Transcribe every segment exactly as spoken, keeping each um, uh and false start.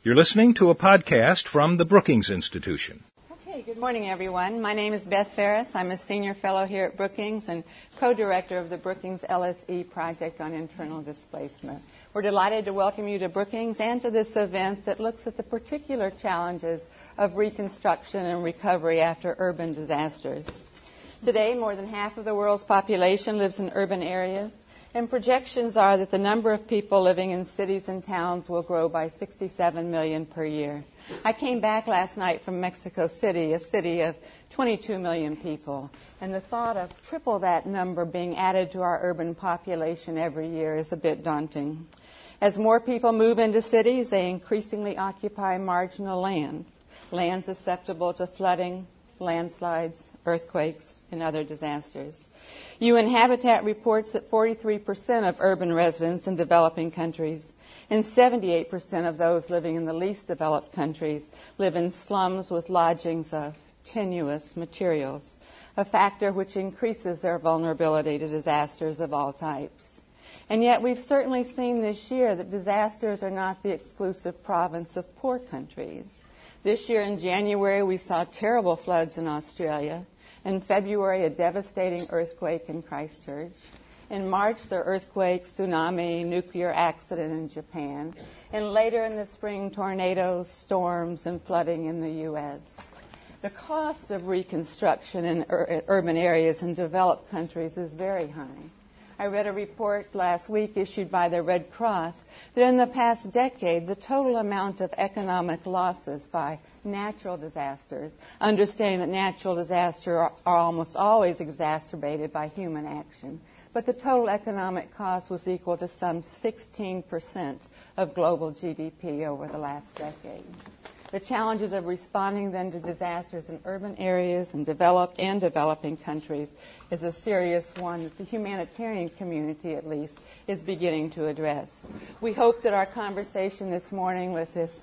You're listening to a podcast from the Brookings Institution. Okay, good morning, everyone. My name is Beth Ferris. I'm a senior fellow here at Brookings and co-director of the Brookings L S E project on internal displacement. We're delighted to welcome you to Brookings and to this event that looks at the particular challenges of reconstruction and recovery after urban disasters. Today, more than half of the world's population lives in urban areas, and projections are that the number of people living in cities and towns will grow by sixty-seven million per year. I came back last night from Mexico City, a city of twenty-two million people, and the thought of triple that number being added to our urban population every year is a bit daunting. As more people move into cities, they increasingly occupy marginal land, land susceptible to flooding, landslides, earthquakes, and other disasters. U N Habitat reports that forty-three percent of urban residents in developing countries and seventy-eight percent of those living in the least developed countries live in slums with lodgings of tenuous materials, a factor which increases their vulnerability to disasters of all types. And yet we've certainly seen this year that disasters are not the exclusive province of poor countries. This year in January, we saw terrible floods in Australia. In February, a devastating earthquake in Christchurch. In March, the earthquake, tsunami, nuclear accident in Japan. And later in the spring, tornadoes, storms, and flooding in the U S. The cost of reconstruction in ur- urban areas in developed countries is very high. I read a report last week issued by the Red Cross that in the past decade, the total amount of economic losses by natural disasters, understanding that natural disasters are, are almost always exacerbated by human action, but the total economic cost was equal to some sixteen percent of global G D P over the last decade. The challenges of responding then to disasters in urban areas and developed and developing countries is a serious one that the humanitarian community, at least, is beginning to address. We hope that our conversation this morning with this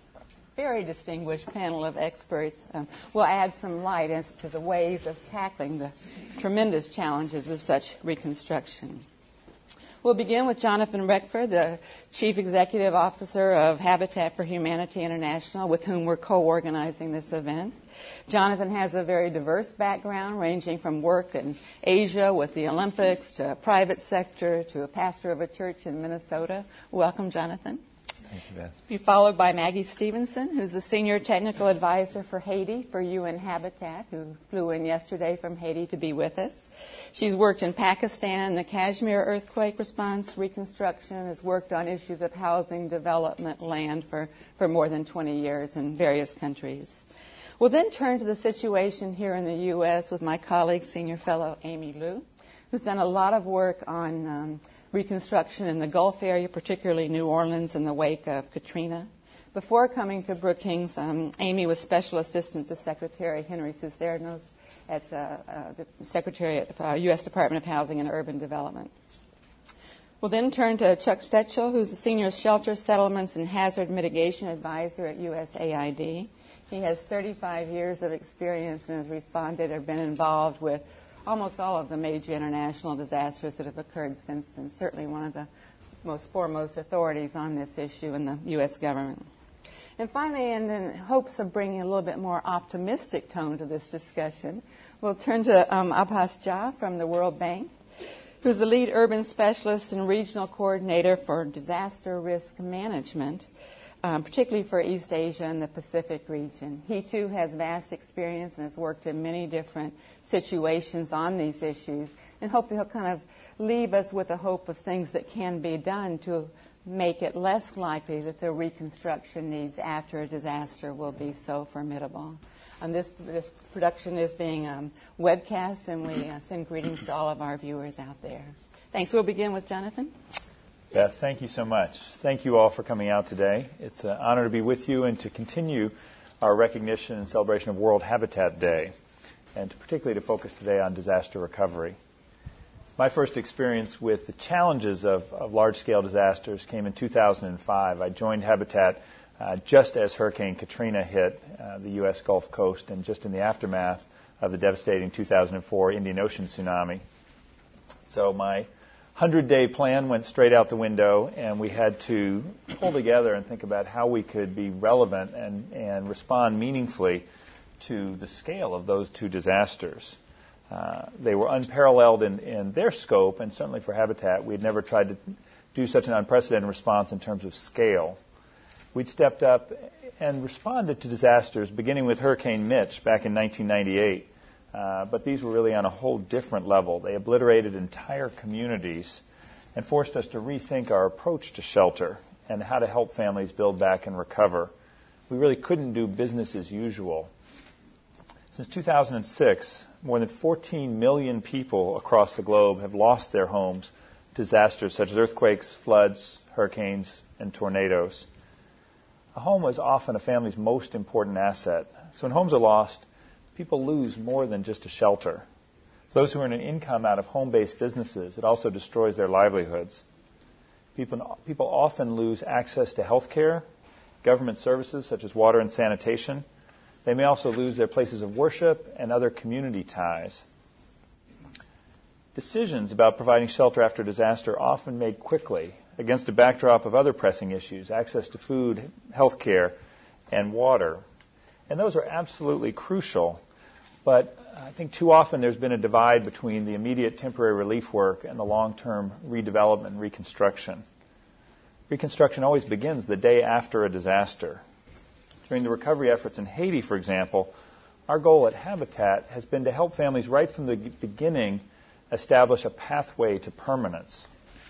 very distinguished panel of experts um, will add some light as to the ways of tackling the tremendous challenges of such reconstruction. We'll begin with Jonathan Reckford, the Chief Executive Officer of Habitat for Humanity International, with whom we're co-organizing this event. Jonathan has a very diverse background, ranging from work in Asia with the Olympics to private sector to a pastor of a church in Minnesota. Welcome, Jonathan. Thank you, Beth. Be followed by Maggie Stevenson, who's the Senior Technical Advisor for Haiti for U N Habitat, who flew in yesterday from Haiti to be with us. She's worked in Pakistan in the Kashmir earthquake response reconstruction, has worked on issues of housing, development, land for, for more than twenty years in various countries. We'll then turn to the situation here in the U S with my colleague, Senior Fellow Amy Liu, who's done a lot of work on um, reconstruction in the Gulf area, particularly New Orleans in the wake of Katrina. Before coming to Brookings, um, Amy was Special Assistant to Secretary Henry Cisneros at uh, uh, the Secretary of uh, U S Department of Housing and Urban Development. We'll then turn to Chuck Setchell, who's the Senior Shelter Settlements and Hazard Mitigation Advisor at U S A I D. He has thirty-five years of experience and has responded or been involved with almost all of the major international disasters that have occurred since, and certainly one of the most foremost authorities on this issue in the U S government. And finally, and in hopes of bringing a little bit more optimistic tone to this discussion, we'll turn to um, Abbas Jah from the World Bank, who's the lead urban specialist and regional coordinator for disaster risk management, Um, particularly for East Asia and the Pacific region. He, too, has vast experience and has worked in many different situations on these issues, and hope that he'll kind of leave us with a hope of things that can be done to make it less likely that the reconstruction needs after a disaster will be so formidable. Um, this, this production is being um, webcast, and we uh, send greetings to all of our viewers out there. Thanks. We'll begin with Jonathan. Beth, thank you so much. Thank you all for coming out today. It's an honor to be with you and to continue our recognition and celebration of World Habitat Day, and to particularly to focus today on disaster recovery. My first experience with the challenges of, of large-scale disasters came in two thousand five. I joined Habitat uh, just as Hurricane Katrina hit uh, the U S Gulf Coast, and just in the aftermath of the devastating two thousand four Indian Ocean tsunami. So my hundred-day plan went straight out the window, and we had to pull together and think about how we could be relevant and, and respond meaningfully to the scale of those two disasters. Uh, they were unparalleled in, in their scope, and certainly for Habitat, we had never tried to do such an unprecedented response in terms of scale. We'd stepped up and responded to disasters, beginning with Hurricane Mitch back in nineteen ninety-eight. Uh, but these were really on a whole different level. They obliterated entire communities and forced us to rethink our approach to shelter and how to help families build back and recover. We really couldn't do business as usual. Since two thousand six, more than fourteen million people across the globe have lost their homes to disasters such as earthquakes, floods, hurricanes, and tornadoes. A home is often a family's most important asset. So when homes are lost, people lose more than just a shelter. For those who earn an income out of home-based businesses, it also destroys their livelihoods. People, people often lose access to health care, government services such as water and sanitation. They may also lose their places of worship and other community ties. Decisions about providing shelter after disaster are often made quickly against a backdrop of other pressing issues, access to food, health care, and water. And those are absolutely crucial, but I think too often there's been a divide between the immediate temporary relief work and the long-term redevelopment and reconstruction. Reconstruction always begins the day after a disaster. During the recovery efforts in Haiti, for example, our goal at Habitat has been to help families right from the beginning establish a pathway to permanence.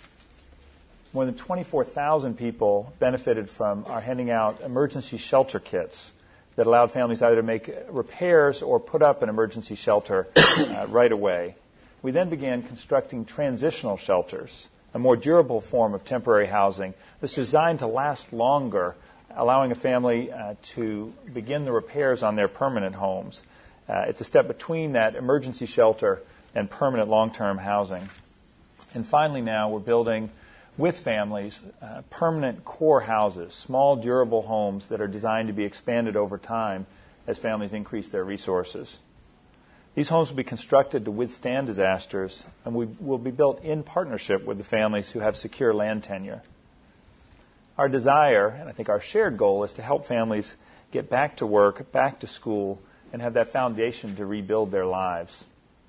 More than twenty-four thousand people benefited from our handing out emergency shelter kits that allowed families either to make repairs or put up an emergency shelter uh, right away. We then began constructing transitional shelters, a more durable form of temporary housing that's designed to last longer, allowing a family uh, to begin the repairs on their permanent homes. Uh, it's a step between that emergency shelter and permanent long-term housing. And finally now we're building with families, uh, permanent core houses, small, durable homes that are designed to be expanded over time as families increase their resources. These homes will be constructed to withstand disasters, and we will be built in partnership with the families who have secure land tenure. Our desire, and I think our shared goal, is to help families get back to work, back to school, and have that foundation to rebuild their lives.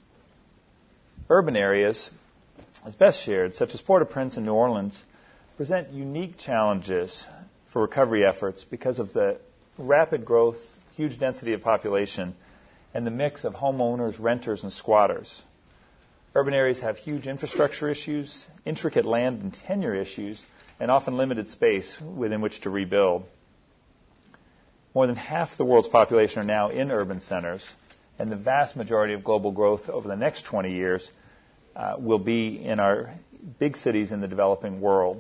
Urban areas, as Beth shared, such as Port-au-Prince and New Orleans, present unique challenges for recovery efforts because of the rapid growth, huge density of population, and the mix of homeowners, renters, and squatters. Urban areas have huge infrastructure issues, intricate land and tenure issues, and often limited space within which to rebuild. More than half the world's population are now in urban centers, and the vast majority of global growth over the next twenty years Uh, will be in our big cities in the developing world.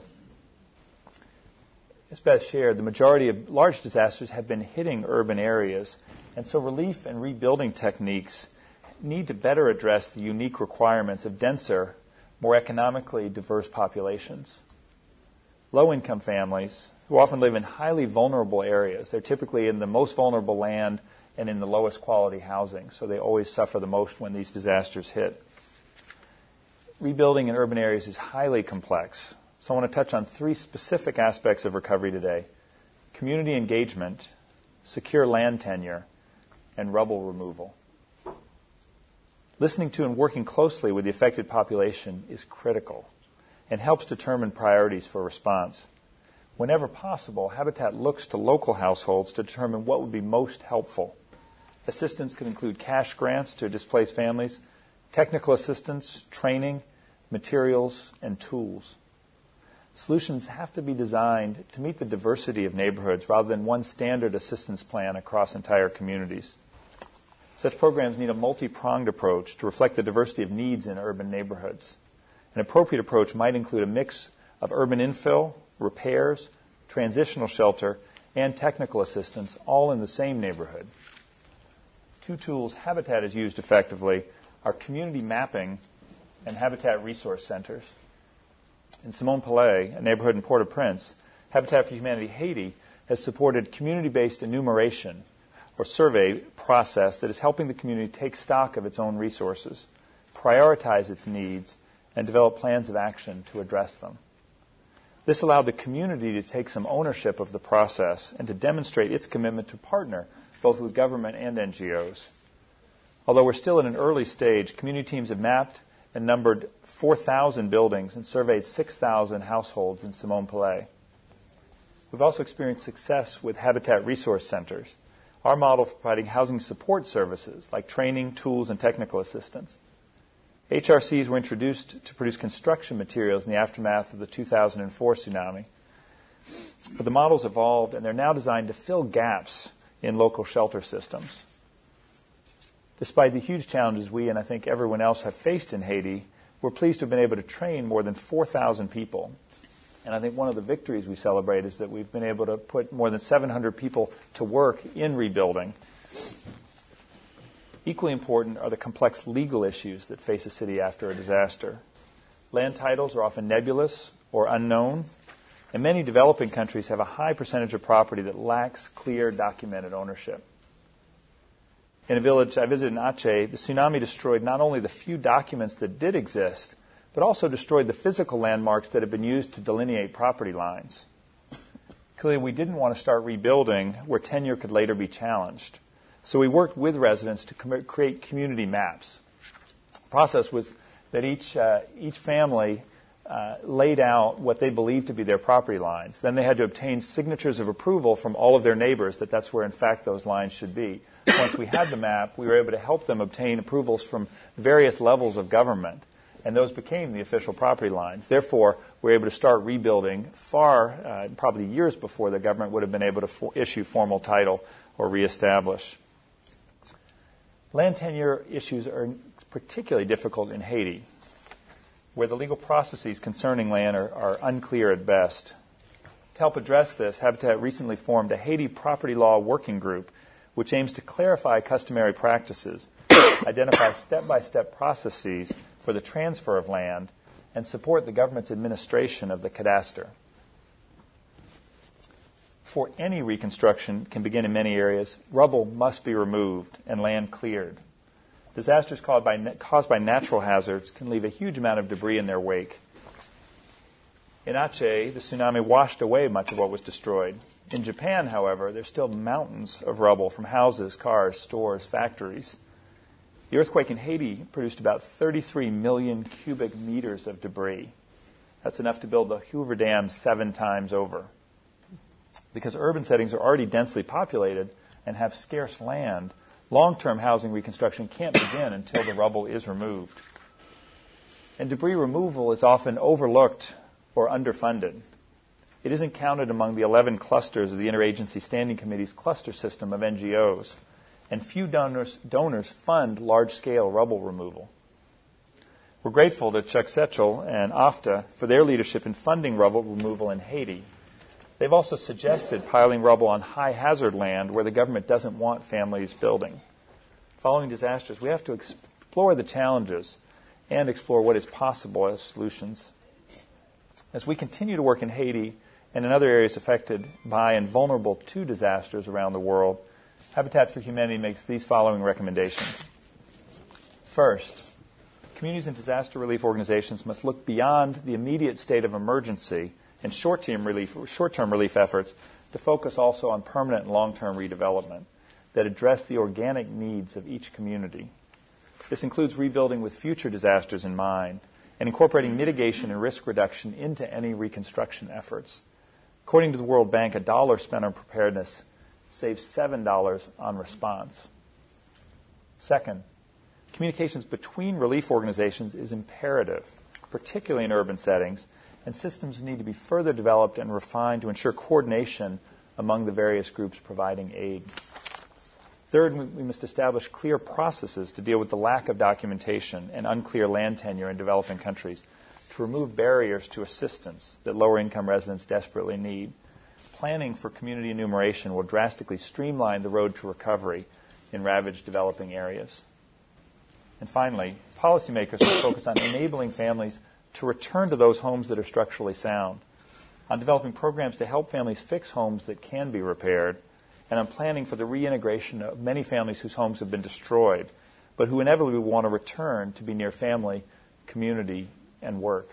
As Beth shared, the majority of large disasters have been hitting urban areas, and so relief and rebuilding techniques need to better address the unique requirements of denser, more economically diverse populations. Low-income families, who often live in highly vulnerable areas, they're typically in the most vulnerable land and in the lowest quality housing, so they always suffer the most when these disasters hit. Rebuilding in urban areas is highly complex, so I want to touch on three specific aspects of recovery today: community engagement, secure land tenure, and rubble removal. Listening to and working closely with the affected population is critical and helps determine priorities for response. Whenever possible, Habitat looks to local households to determine what would be most helpful. Assistance could include cash grants to displaced families, technical assistance, training, materials, and tools. Solutions have to be designed to meet the diversity of neighborhoods rather than one standard assistance plan across entire communities. Such programs need a multi-pronged approach to reflect the diversity of needs in urban neighborhoods. An appropriate approach might include a mix of urban infill, repairs, transitional shelter, and technical assistance, all in the same neighborhood. Two tools Habitat has used effectively are community mapping and Habitat resource centers. In Simone Palais, a neighborhood in Port-au-Prince, Habitat for Humanity Haiti has supported community-based enumeration or survey process that is helping the community take stock of its own resources, prioritize its needs, and develop plans of action to address them. This allowed the community to take some ownership of the process and to demonstrate its commitment to partner both with government and N G Os. Although we're still in an early stage, community teams have mapped and numbered four thousand buildings and surveyed six thousand households in Simone Palais. We've also experienced success with Habitat Resource Centers, our model for providing housing support services like training, tools, and technical assistance. H R Cs were introduced to produce construction materials in the aftermath of the two thousand four tsunami. But the models evolved, and they're now designed to fill gaps in local shelter systems. Despite the huge challenges we and I think everyone else have faced in Haiti, we're pleased to have been able to train more than four thousand people. And I think one of the victories we celebrate is that we've been able to put more than seven hundred people to work in rebuilding. Equally important are the complex legal issues that face a city after a disaster. Land titles are often nebulous or unknown, and many developing countries have a high percentage of property that lacks clear documented ownership. In a village I visited in Aceh, the tsunami destroyed not only the few documents that did exist, but also destroyed the physical landmarks that had been used to delineate property lines. Clearly, we didn't want to start rebuilding where tenure could later be challenged. So we worked with residents to com- create community maps. The process was that each, uh, each family uh, laid out what they believed to be their property lines. Then they had to obtain signatures of approval from all of their neighbors that that's where, in fact, those lines should be. Once we had the map, we were able to help them obtain approvals from various levels of government, and those became the official property lines. Therefore, we were able to start rebuilding far, uh, probably years before the government would have been able to for- issue formal title or reestablish. Land tenure issues are particularly difficult in Haiti, where the legal processes concerning land are, are unclear at best. To help address this, Habitat recently formed a Haiti Property Law Working Group, which aims to clarify customary practices, identify step-by-step processes for the transfer of land, and support the government's administration of the cadastre. Before any reconstruction can begin in many areas, rubble must be removed and land cleared. Disasters caused by, caused by natural hazards can leave a huge amount of debris in their wake. In Aceh, the tsunami washed away much of what was destroyed. In Japan, however, there's still mountains of rubble from houses, cars, stores, factories. The earthquake in Haiti produced about thirty-three million cubic meters of debris. That's enough to build the Hoover Dam seven times over. Because urban settings are already densely populated and have scarce land, long-term housing reconstruction can't begin until the rubble is removed. And debris removal is often overlooked or underfunded. It isn't counted among the eleven clusters of the Interagency Standing Committee's cluster system of N G Os, and few donors, donors fund large-scale rubble removal. We're grateful to Chuck Setchell and AFTA for their leadership in funding rubble removal in Haiti. They've also suggested piling rubble on high-hazard land where the government doesn't want families building. Following disasters, we have to explore the challenges and explore what is possible as solutions. As we continue to work in Haiti and in other areas affected by and vulnerable to disasters around the world, Habitat for Humanity makes these following recommendations. First, communities and disaster relief organizations must look beyond the immediate state of emergency and short-term relief, short-term relief efforts to focus also on permanent and long-term redevelopment that address the organic needs of each community. This includes rebuilding with future disasters in mind and incorporating mitigation and risk reduction into any reconstruction efforts. According to the World Bank, a dollar spent on preparedness saves seven dollars on response. Second, communications between relief organizations is imperative, particularly in urban settings, and systems need to be further developed and refined to ensure coordination among the various groups providing aid. Third, we must establish clear processes to deal with the lack of documentation and unclear land tenure in developing countries to remove barriers to assistance that lower-income residents desperately need. Planning for community enumeration will drastically streamline the road to recovery in ravaged developing areas. And finally, policymakers will focus on enabling families to return to those homes that are structurally sound, on developing programs to help families fix homes that can be repaired, and on planning for the reintegration of many families whose homes have been destroyed, but who inevitably want to return to be near family, community, and work.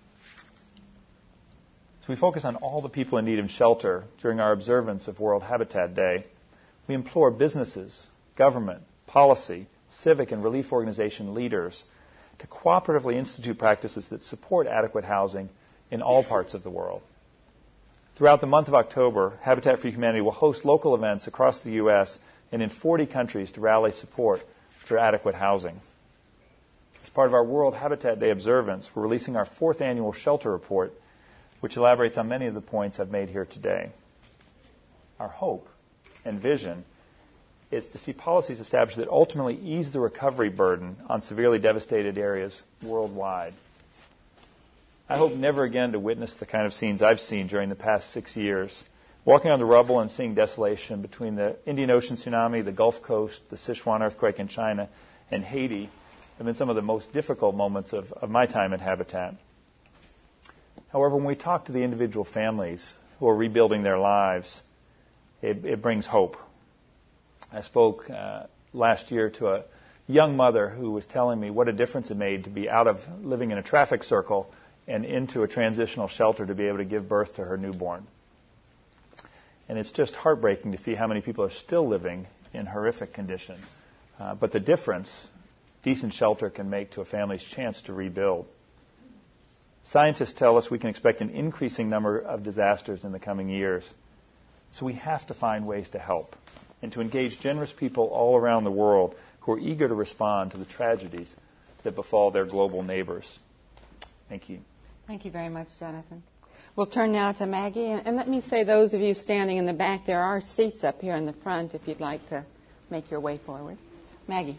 So we focus on all the people in need of shelter during our observance of World Habitat Day. We implore businesses, government, policy, civic and relief organization leaders to cooperatively institute practices that support adequate housing in all parts of the world. Throughout the month of October, Habitat for Humanity will host local events across the U S and in forty countries to rally support for adequate housing. As part of our World Habitat Day observance, we're releasing our fourth annual shelter report, which elaborates on many of the points I've made here today. Our hope and vision is to see policies established that ultimately ease the recovery burden on severely devastated areas worldwide. I hope never again to witness the kind of scenes I've seen during the past six years. Walking on the rubble and seeing desolation between the Indian Ocean tsunami, the Gulf Coast, the Sichuan earthquake in China, and Haiti have been some of the most difficult moments of, of my time at Habitat. However, when we talk to the individual families who are rebuilding their lives, it, it brings hope. I spoke uh, last year to a young mother who was telling me what a difference it made to be out of living in a traffic circle and into a transitional shelter to be able to give birth to her newborn. And it's just heartbreaking to see how many people are still living in horrific conditions. Uh, but the difference decent shelter can make to a family's chance to rebuild. Scientists tell us we can expect an increasing number of disasters in the coming years. So we have to find ways to help and to engage generous people all around the world who are eager to respond to the tragedies that befall their global neighbors. Thank you. Thank you very much, Jonathan. We'll turn now to Maggie. And let me say, those of you standing in the back, there are seats up here in the front if you'd like to make your way forward. Maggie.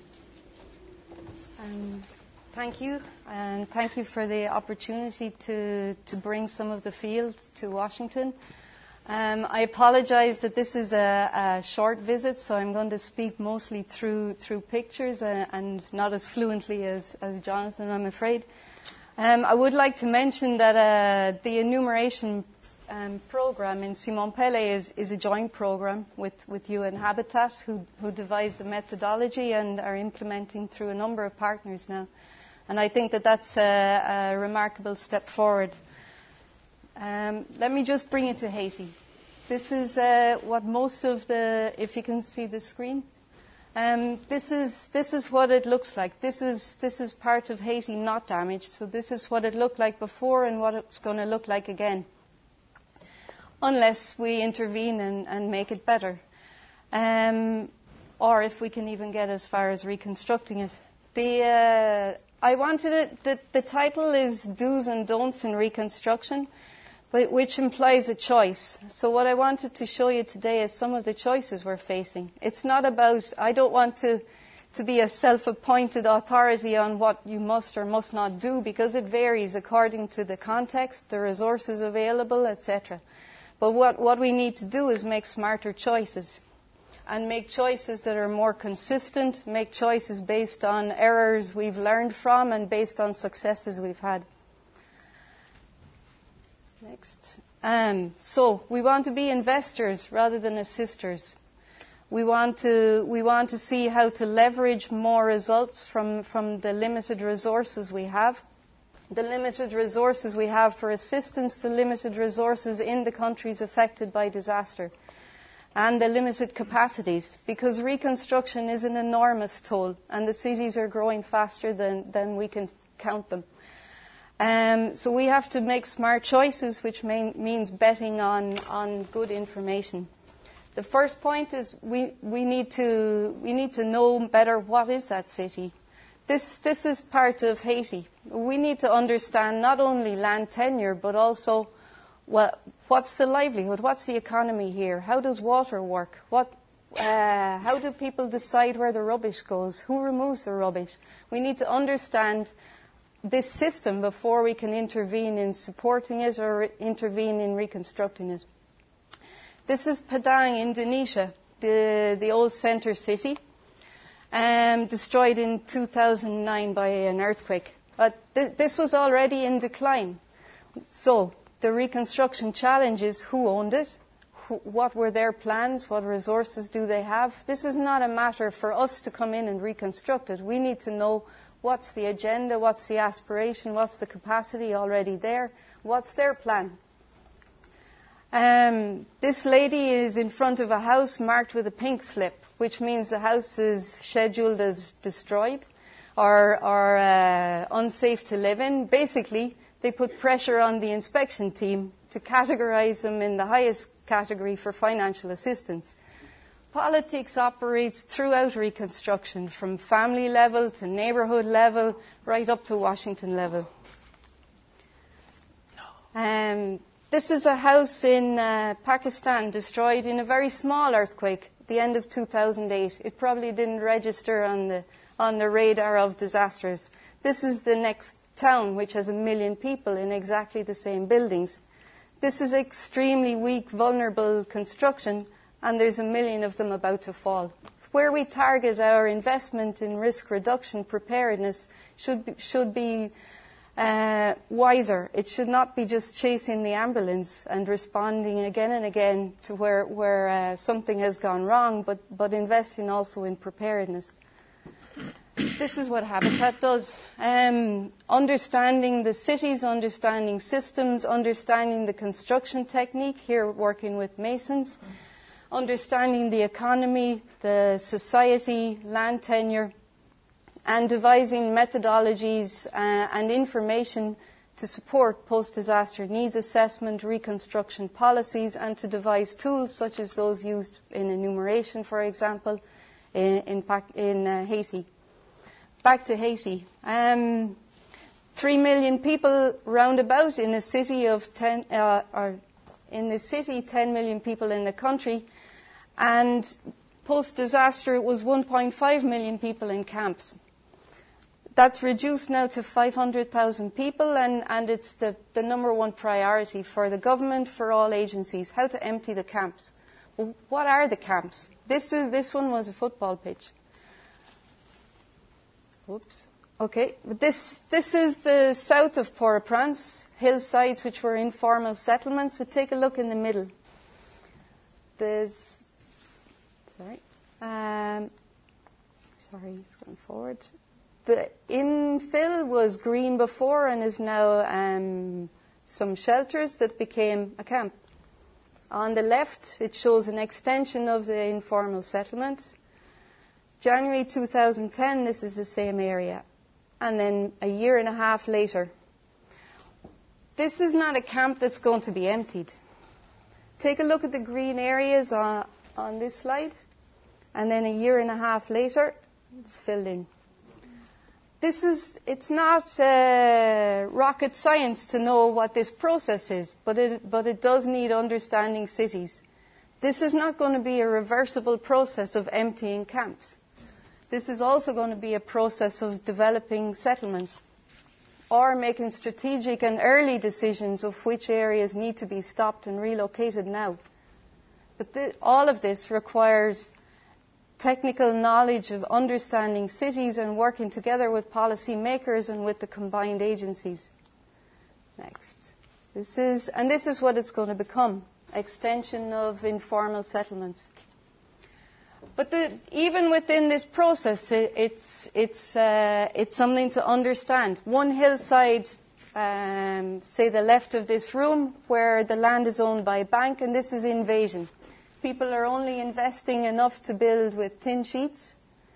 Um, thank you, and thank you for the opportunity to, to bring some of the field to Washington. Um, I apologize that this is a, a short visit, so I'm going to speak mostly through through pictures and, and not as fluently as, as Jonathan, I'm afraid. Um, I would like to mention that uh, the enumeration um, program in Simon Pele is, is a joint program with, with U N Habitat, who, who devised the methodology and are implementing through a number of partners now. And I think that that's a, a remarkable step forward. Um, let me just bring it to Haiti. This is uh, what most of the, if you can see the screen, um, this is this is what it looks like. This is this is part of Haiti not damaged. So this is what it looked like before and what it's going to look like again, unless we intervene and, and make it better, um, or if we can even get as far as reconstructing it. The uh, I wanted it. The, the title is Do's and Don'ts in Reconstruction, but which implies a choice. So what I wanted to show you today is some of the choices we're facing. It's not about, I don't want to, to be a self-appointed authority on what you must or must not do, because it varies according to the context, the resources available, et cetera. But what, what we need to do is make smarter choices, and make choices that are more consistent, make choices based on errors we've learned from and based on successes we've had. Next. Um, so we want to be investors rather than assisters. We want to we want to see how to leverage more results from, from the limited resources we have. The limited resources we have for assistance, the limited resources in the countries affected by disaster, and the limited capacities, because reconstruction is an enormous toll, and the cities are growing faster than, than we can count them. Um, so we have to make smart choices, which main, means betting on, on good information. The first point is we, we need to we need to know better what is that city. This this is part of Haiti. We need to understand not only land tenure, but also well, what's the livelihood, what's the economy here, how does water work, what uh, how do people decide where the rubbish goes, who removes the rubbish. We need to understand this system before we can intervene in supporting it or intervene in reconstructing it. This is Padang, Indonesia, the, the old center city, um, destroyed in two thousand nine by an earthquake. But th- this was already in decline. So the reconstruction challenge is who owned it, who, what were their plans, what resources do they have. This is not a matter for us to come in and reconstruct it. We need to know What's the agenda? What's the aspiration? What's the capacity already there? What's their plan? Um, this lady is in front of a house marked with a pink slip, which means the house is scheduled as destroyed or, or uh, unsafe to live in. Basically, they put pressure on the inspection team to categorize them in the highest category for financial assistance. Politics operates throughout reconstruction, from family level to neighborhood level, right up to Washington level. Um, this is a house in uh, Pakistan destroyed in a very small earthquake at the end of two thousand eight. It probably didn't register on the, on the radar of disasters. This is the next town, which has a million people in exactly the same buildings. This is extremely weak, vulnerable construction, and there's a million of them about to fall. Where we target our investment in risk reduction preparedness should be, should be uh, wiser. It should not be just chasing the ambulance and responding again and again to where, where uh, something has gone wrong, but, but investing also in preparedness. This is what Habitat does. Um, understanding the cities, understanding systems, understanding the construction technique, here working with masons, understanding the economy, the society, land tenure, and devising methodologies uh, and information to support post-disaster needs assessment, reconstruction policies, and to devise tools such as those used in enumeration, for example, in, in, in uh, Haiti. Back to Haiti. Um, three million people roundabout in a city of ten, uh, or in the city, ten million people in the country, and post-disaster it was one point five million people in camps. That's reduced now to five hundred thousand people, and, and it's the, the number one priority for the government, for all agencies, how to empty the camps. Well, what are the camps? This is this one was a football pitch. Oops. Okay, but this this is the south of Port-au-Prince, hillsides which were informal settlements. But take a look in the middle. There's, sorry, um, sorry, it's going forward. The infill was green before and is now um, some shelters that became a camp. On the left, it shows an extension of the informal settlements. January two thousand ten, this is the same area. And then a year and a half later, this is not a camp that's going to be emptied. Take a look at the green areas on, on this slide. And then a year and a half later, it's filled in. This is, it's not uh, rocket science to know what this process is, but it, but it does need understanding cities. This is not going to be a reversible process of emptying camps. This is also going to be a process of developing settlements or making strategic and early decisions of which areas need to be stopped and relocated now. But the, all of this requires technical knowledge of understanding cities and working together with policy makers and with the combined agencies. Next. This is, and this is what it's going to become, extension of informal settlements. But the, even within this process, it, it's, it's, uh, it's something to understand. One hillside, um, say the left of this room, where the land is owned by a bank, and this is invasion. People are only investing enough to build with tin sheets.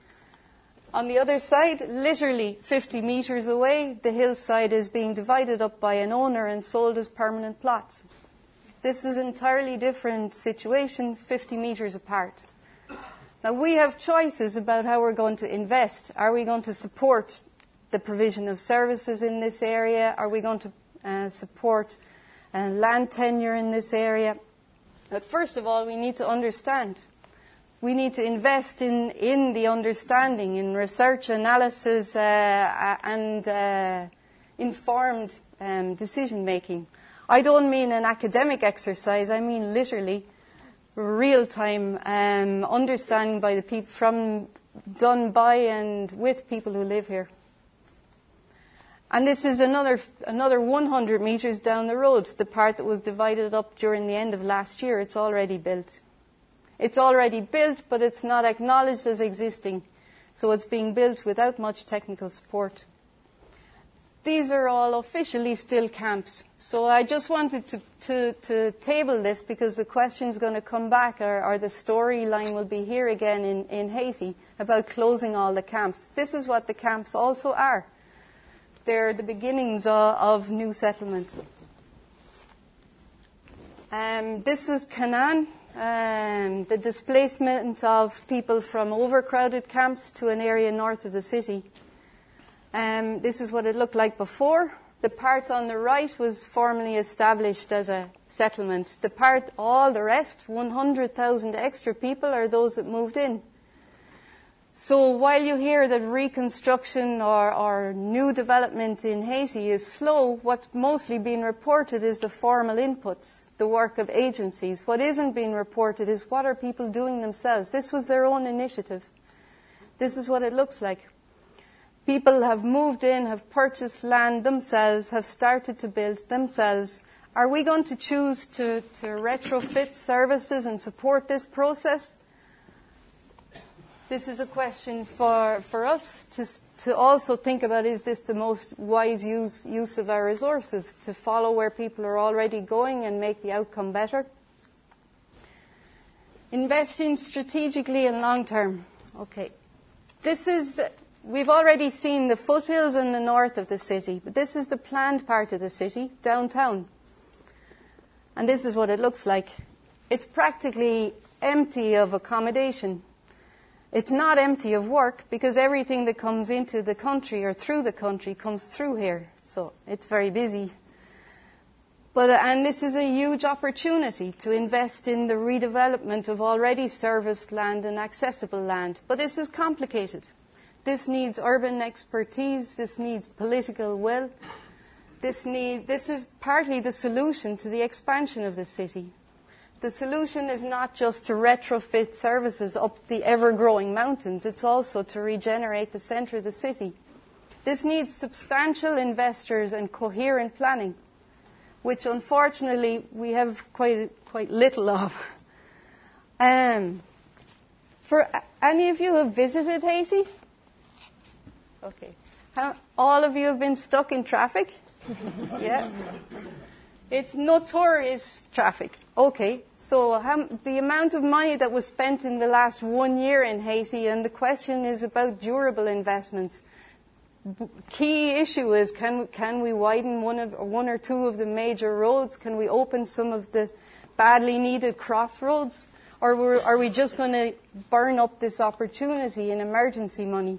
On the other side, literally fifty meters away, the hillside is being divided up by an owner and sold as permanent plots. This is an entirely different situation, fifty meters apart. Now, we have choices about how we're going to invest. Are we going to support the provision of services in this area? Are we going to uh, support uh, land tenure in this area? But first of all, we need to understand. We need to invest in, in the understanding, in research, analysis, uh, and uh, informed um, decision-making. I don't mean an academic exercise. I mean literally real-time um, understanding by the people, from done by and with people who live here. And this is another another one hundred meters down the road, the part that was divided up during the end of last year. It's already built. It's already built, but it's not acknowledged as existing. So it's being built without much technical support. These are all officially still camps. So I just wanted to, to, to table this because the question's going to come back, or, or the storyline will be here again in, in Haiti about closing all the camps. This is what the camps also are. They're the beginnings of, of new settlement. Um, this is Canaan, um, the displacement of people from overcrowded camps to an area north of the city. Um, this is what it looked like before. The part on the right was formally established as a settlement. The part, all the rest, one hundred thousand extra people are those that moved in. So while you hear that reconstruction or, or new development in Haiti is slow, what's mostly being reported is the formal inputs, the work of agencies. What isn't being reported is what are people doing themselves. This was their own initiative. This is what it looks like. People have moved in, have purchased land themselves, have started to build themselves. Are we going to choose to, to retrofit services and support this process? This is a question for, for us to, to also think about, is this the most wise use, use of our resources, to follow where people are already going and make the outcome better? Investing strategically and long term. Okay. This is... We've already seen the foothills in the north of the city, but this is the planned part of the city, downtown. And this is what it looks like. It's practically empty of accommodation. It's not empty of work because everything that comes into the country or through the country comes through here. So it's very busy. But, and this is a huge opportunity to invest in the redevelopment of already serviced land and accessible land. But this is complicated. This needs urban expertise. This needs political will. This, need, this is partly the solution to the expansion of the city. The solution is not just to retrofit services up the ever-growing mountains. It's also to regenerate the centre of the city. This needs substantial investors and coherent planning, which unfortunately we have quite, quite little of. Um, for any of you who have visited Haiti? Okay. How, all of you have been stuck in traffic? Yeah. It's notorious traffic. Okay. So how, the amount of money that was spent in the last one year in Haiti, and the question is about durable investments. B- key issue is can, can we widen one, of, one or two of the major roads? Can we open some of the badly needed crossroads? Or we're, are we just going to burn up this opportunity in emergency money?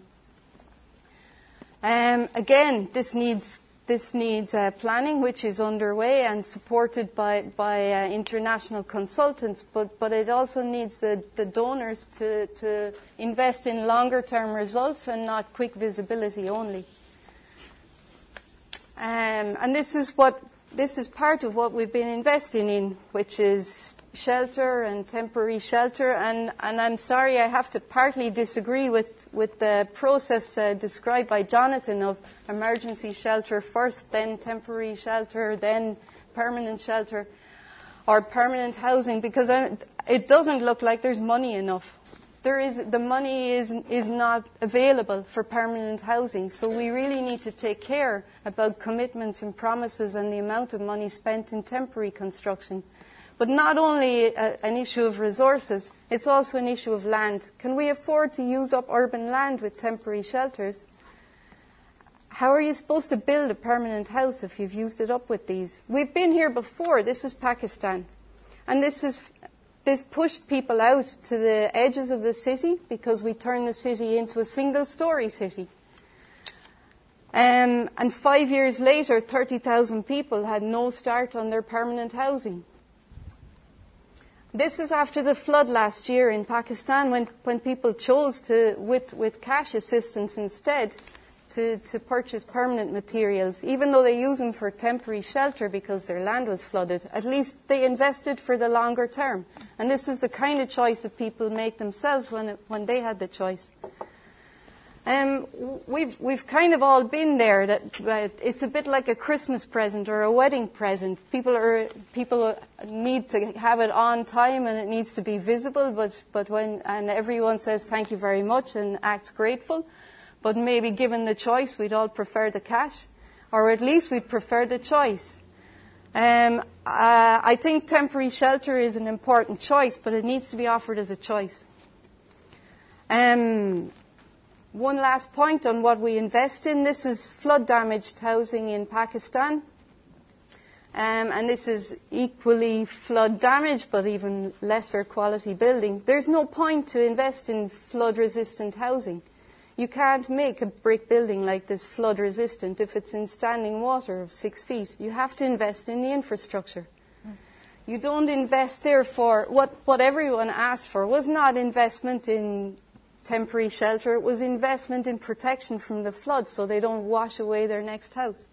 Um, again, this needs this needs uh, planning, which is underway and supported by by uh, international consultants. But but it also needs the, the donors to to invest in longer term results and not quick visibility only. Um, and this is what this is part of what we've been investing in, which is shelter and temporary shelter. And, and I'm sorry, I have to partly disagree with, with the process uh, described by Jonathan of emergency shelter first, then temporary shelter, then permanent shelter or permanent housing, because it doesn't look like there's money enough. There is, the money is, is not available for permanent housing. So we really need to take care about commitments and promises and the amount of money spent in temporary construction. But not only a, an issue of resources, it's also an issue of land. Can we afford to use up urban land with temporary shelters? How are you supposed to build a permanent house if you've used it up with these? We've been here before. This is Pakistan. And this is this pushed people out to the edges of the city because we turned the city into a single-story city. Um, and five years later, thirty thousand people had no start on their permanent housing. This is after the flood last year in Pakistan when, when people chose to, with, with cash assistance instead, to, to purchase permanent materials, even though they use them for temporary shelter because their land was flooded. At least they invested for the longer term. And this was the kind of choice that people make themselves when, it, when they had the choice. Um, we've we've kind of all been there. That uh, it's a bit like a Christmas present or a wedding present. People are people need to have it on time and it needs to be visible. But but when and everyone says thank you very much and acts grateful, but maybe given the choice, we'd all prefer the cash, or at least we'd prefer the choice. Um, uh, I think temporary shelter is an important choice, but it needs to be offered as a choice. Um. One last point on what we invest in. This is flood-damaged housing in Pakistan. Um, and this is equally flood-damaged, but even lesser quality building. There's no point to invest in flood-resistant housing. You can't make a brick building like this flood-resistant if it's in standing water of six feet. You have to invest in the infrastructure. You don't invest there for what, what everyone asked for was not investment in temporary shelter. It was investment in protection from the flood so they don't wash away their next house.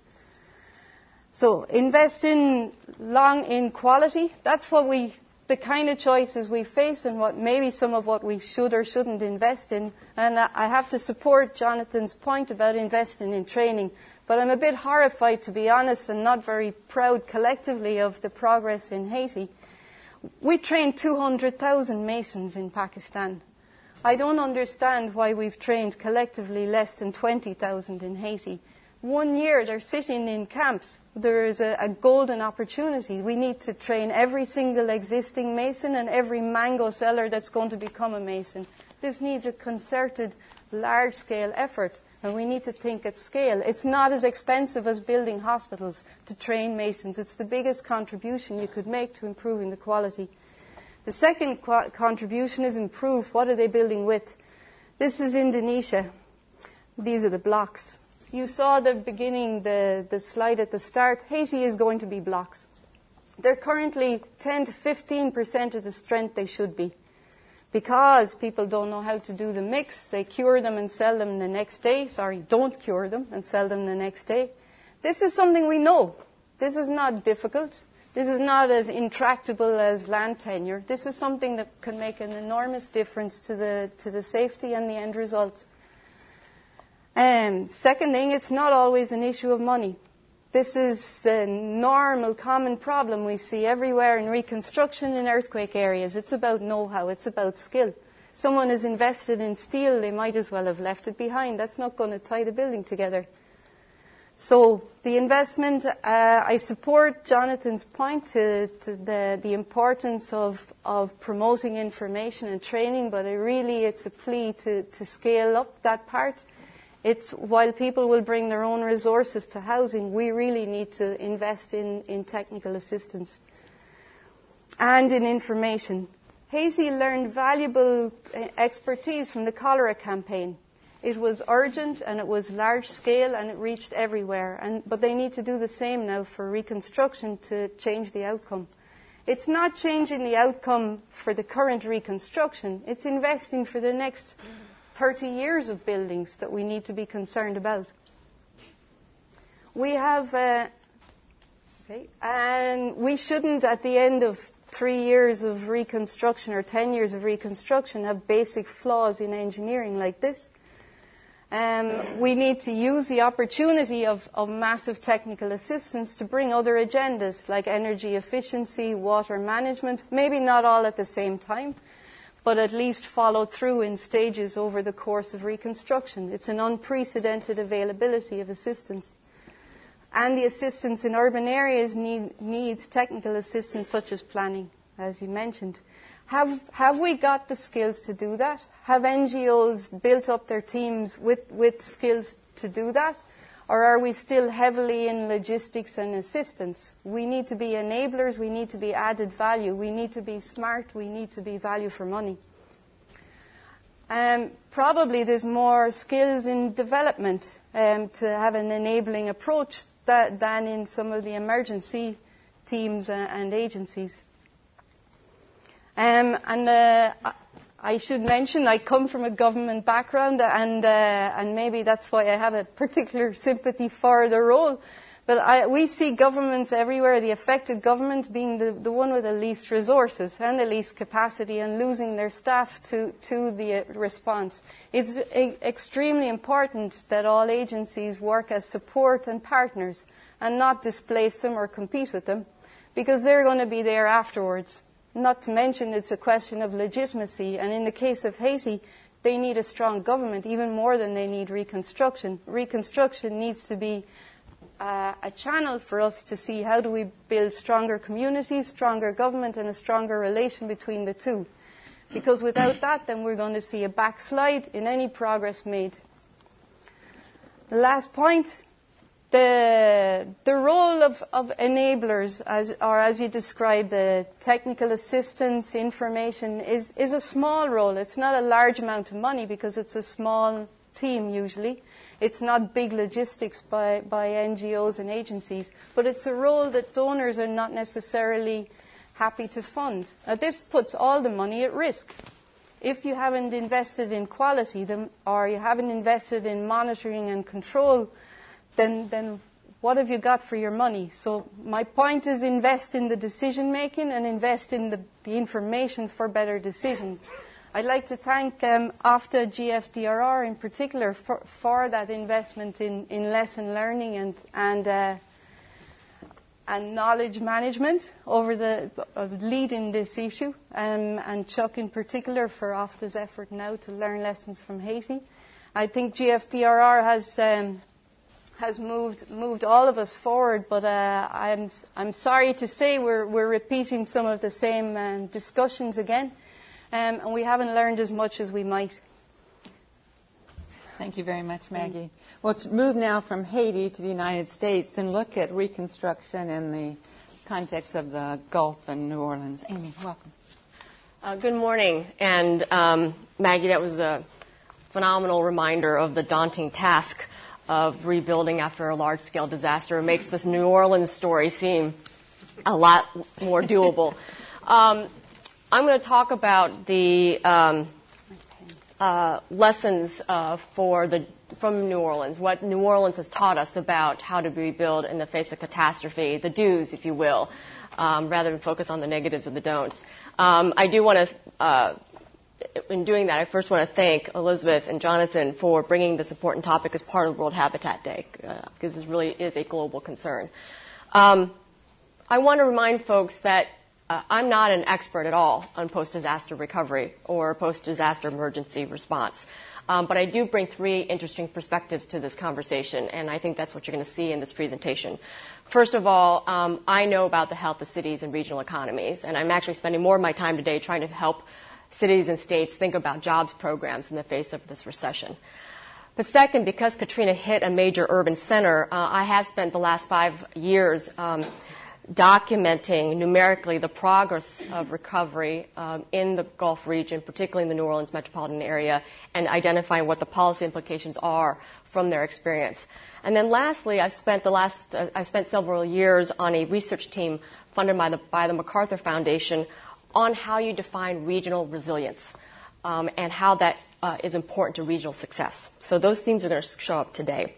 So invest in long in quality. That's what we, the kind of choices we face and what maybe some of what we should or shouldn't invest in. And I have to support Jonathan's point about investing in training. But I'm a bit horrified, to be honest, and not very proud collectively of the progress in Haiti. We trained two hundred thousand masons in Pakistan. I don't understand why we've trained collectively less than twenty thousand in Haiti. One year they're sitting in camps. There is a, a golden opportunity. We need to train every single existing mason and every mango seller that's going to become a mason. This needs a concerted, large-scale effort, and we need to think at scale. It's not as expensive as building hospitals to train masons. It's the biggest contribution you could make to improving the quality. The second qu- contribution is improve. What are they building with? This is Indonesia. These are the blocks. You saw the beginning, the, the slide at the start. Haiti is going to be blocks. They're currently ten to fifteen percent of the strength they should be. Because people don't know how to do the mix, they cure them and sell them the next day. Sorry, don't cure them and sell them the next day. This is something we know. This is not difficult. This is not as intractable as land tenure. This is something that can make an enormous difference to the to the safety and the end result. Um, second thing, it's not always an issue of money. This is a normal, common problem we see everywhere in reconstruction in earthquake areas. It's about know-how. It's about skill. Someone has invested in steel, they might as well have left it behind. That's not going to tie the building together. So the investment, uh, I support Jonathan's point to, to the, the importance of, of promoting information and training, but it really it's a plea to, to scale up that part. It's while people will bring their own resources to housing, we really need to invest in, in technical assistance and in information. Haiti learned valuable expertise from the cholera campaign. It was urgent and it was large scale and it reached everywhere. And, but they need to do the same now for reconstruction to change the outcome. It's not changing the outcome for the current reconstruction. It's investing for the next thirty years of buildings that we need to be concerned about. We have, uh, okay, and we shouldn't at the end of three years of reconstruction or ten years of reconstruction have basic flaws in engineering like this. Um, we need to use the opportunity of, of massive technical assistance to bring other agendas like energy efficiency, water management, maybe not all at the same time, but at least follow through in stages over the course of reconstruction. It's an unprecedented availability of assistance. And the assistance in urban areas need, needs technical assistance such as planning, as you mentioned. Have, have we got the skills to do that? Have N G Os built up their teams with, with skills to do that? Or are we still heavily in logistics and assistance? We need to be enablers. We need to be added value. We need to be smart. We need to be value for money. Um, probably there's more skills in development um, to have an enabling approach that, than in some of the emergency teams uh, and agencies. Um, and uh, I should mention I come from a government background, and uh, and maybe that's why I have a particular sympathy for the role. But I, we see governments everywhere, the affected government being the, the one with the least resources and the least capacity and losing their staff to, to the uh, response. It's a, extremely important that all agencies work as support and partners and not displace them or compete with them, because they're going to be there afterwards. Not to mention it's a question of legitimacy, and in the case of Haiti, they need a strong government even more than they need reconstruction. Reconstruction needs to be Uh, a channel for us to see how do we build stronger communities, stronger government, and a stronger relation between the two. Because without that, then we're going to see a backslide in any progress made. The last point, the, the role of, of enablers, as, or as you describe, the technical assistance, information, is, is a small role. It's not a large amount of money because it's a small team usually. It's not big logistics by, by N G Os and agencies, but it's a role that donors are not necessarily happy to fund. Now, this puts all the money at risk. If you haven't invested in quality then, or you haven't invested in monitoring and control, then, then what have you got for your money? So my point is invest in the decision-making and invest in the, the information for better decisions. I'd like to thank um, O F T A G F D R R in particular for, for that investment in, in lesson learning and and, uh, and knowledge management over the uh, lead in this issue, um, and Chuck in particular for O F T A's effort now to learn lessons from Haiti. I think G F D R R has um, has moved moved all of us forward, but uh, I'm I'm sorry to say we're we're repeating some of the same um, discussions again. Um, and we haven't learned as much as we might. Thank you very much, Maggie. We'll move now from Haiti to the United States and look at reconstruction in the context of the Gulf and New Orleans. Amy, welcome. Uh, good morning. And um, Maggie, that was a phenomenal reminder of the daunting task of rebuilding after a large-scale disaster. It makes this New Orleans story seem a lot more doable. Um, I'm going to talk about the um, uh, lessons uh, for the from New Orleans, what New Orleans has taught us about how to rebuild in the face of catastrophe, the do's, if you will, um, rather than focus on the negatives and the don'ts. Um, I do want to, uh, in doing that, I first want to thank Elizabeth and Jonathan for bringing this important topic as part of World Habitat Day, uh, because this really is a global concern. Um, I want to remind folks that Uh, I'm not an expert at all on post-disaster recovery or post-disaster emergency response, um, but I do bring three interesting perspectives to this conversation, and I think that's what you're going to see in this presentation. First of all, um, I know about the health of cities and regional economies, and I'm actually spending more of my time today trying to help cities and states think about jobs programs in the face of this recession. But second, because Katrina hit a major urban center, uh, I have spent the last five years um, documenting numerically the progress of recovery um, in the Gulf region, particularly in the New Orleans metropolitan area, and identifying what the policy implications are from their experience. And then lastly, I spent the last uh, I spent several years on a research team funded by the by the MacArthur Foundation on how you define regional resilience um, and how that uh, is important to regional success. So those themes are going to show up today.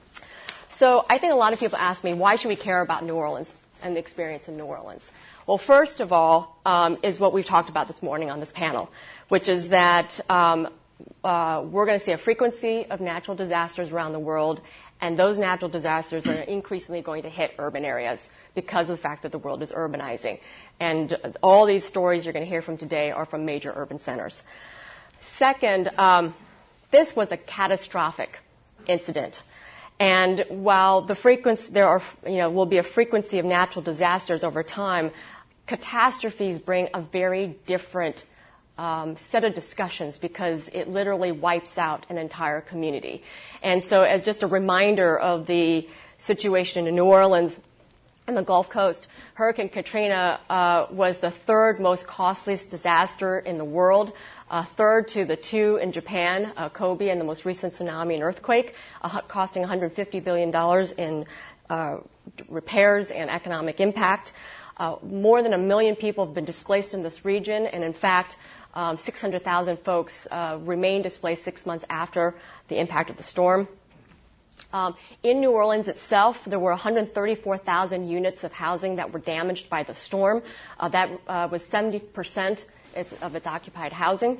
So I think a lot of people ask me, why should we care about New Orleans and the experience in New Orleans? Well, first of all, um, is what we've talked about this morning on this panel, which is that um, uh, we're going to see a frequency of natural disasters around the world, and those natural disasters are increasingly going to hit urban areas because of the fact that the world is urbanizing. And all these stories you're going to hear from today are from major urban centers. Second, um, this was a catastrophic incident. And while the frequency, there are, you know, will be a frequency of natural disasters over time, catastrophes bring a very different um, set of discussions because it literally wipes out an entire community. And so as just a reminder of the situation in New Orleans and the Gulf Coast, Hurricane Katrina uh, was the third most costliest disaster in the world. Uh, third to the two in Japan, uh, Kobe, and the most recent tsunami and earthquake, uh, costing one hundred fifty billion dollars in uh, repairs and economic impact. Uh, more than a million people have been displaced in this region, and in fact, um, six hundred thousand folks uh, remain displaced six months after the impact of the storm. Um, in New Orleans itself, there were one hundred thirty-four thousand units of housing that were damaged by the storm. Uh, that uh, was seventy percent of its occupied housing.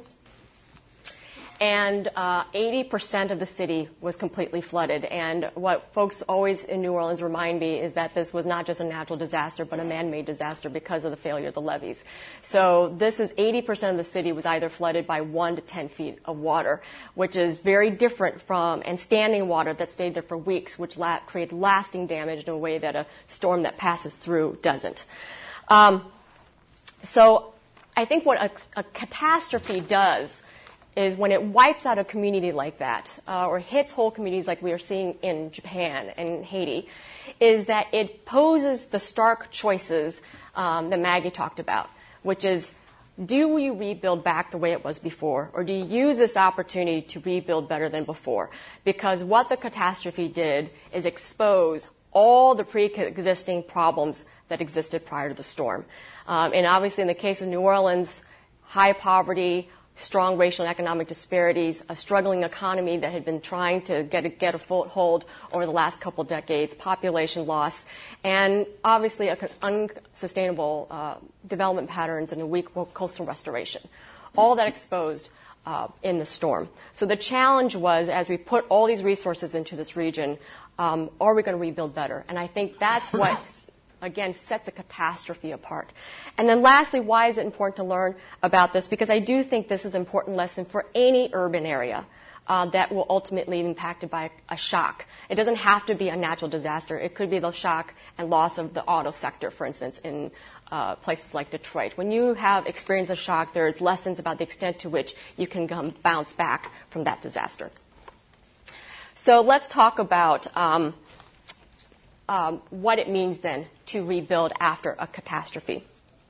And uh, eighty percent of the city was completely flooded. And what folks always in New Orleans remind me is that this was not just a natural disaster, but a man-made disaster because of the failure of the levees. So this is eighty percent of the city was either flooded by one to ten feet of water, which is very different from, and standing water that stayed there for weeks, which la- created lasting damage in a way that a storm that passes through doesn't. Um, so I think what a, a catastrophe does is when it wipes out a community like that, uh, or hits whole communities like we are seeing in Japan and Haiti, is that it poses the stark choices um, that Maggie talked about, which is, do you rebuild back the way it was before, or do you use this opportunity to rebuild better than before? Because what the catastrophe did is expose all the pre-existing problems that existed prior to the storm. Um, and obviously in the case of New Orleans, high poverty, strong racial and economic disparities, a struggling economy that had been trying to get a, get a foothold over the last couple of decades, population loss, and obviously a, unsustainable uh, development patterns and a weak coastal restoration. All that exposed uh, in the storm. So the challenge was, as we put all these resources into this region, um, are we going to rebuild better? And I think that's what again, sets a catastrophe apart. And then lastly, why is it important to learn about this? Because I do think this is an important lesson for any urban area uh, that will ultimately be impacted by a, a shock. It doesn't have to be a natural disaster. It could be the shock and loss of the auto sector, for instance, in uh, places like Detroit. When you have experienced a shock, there's lessons about the extent to which you can come, bounce back from that disaster. So let's talk about um, Um, what it means then to rebuild after a catastrophe.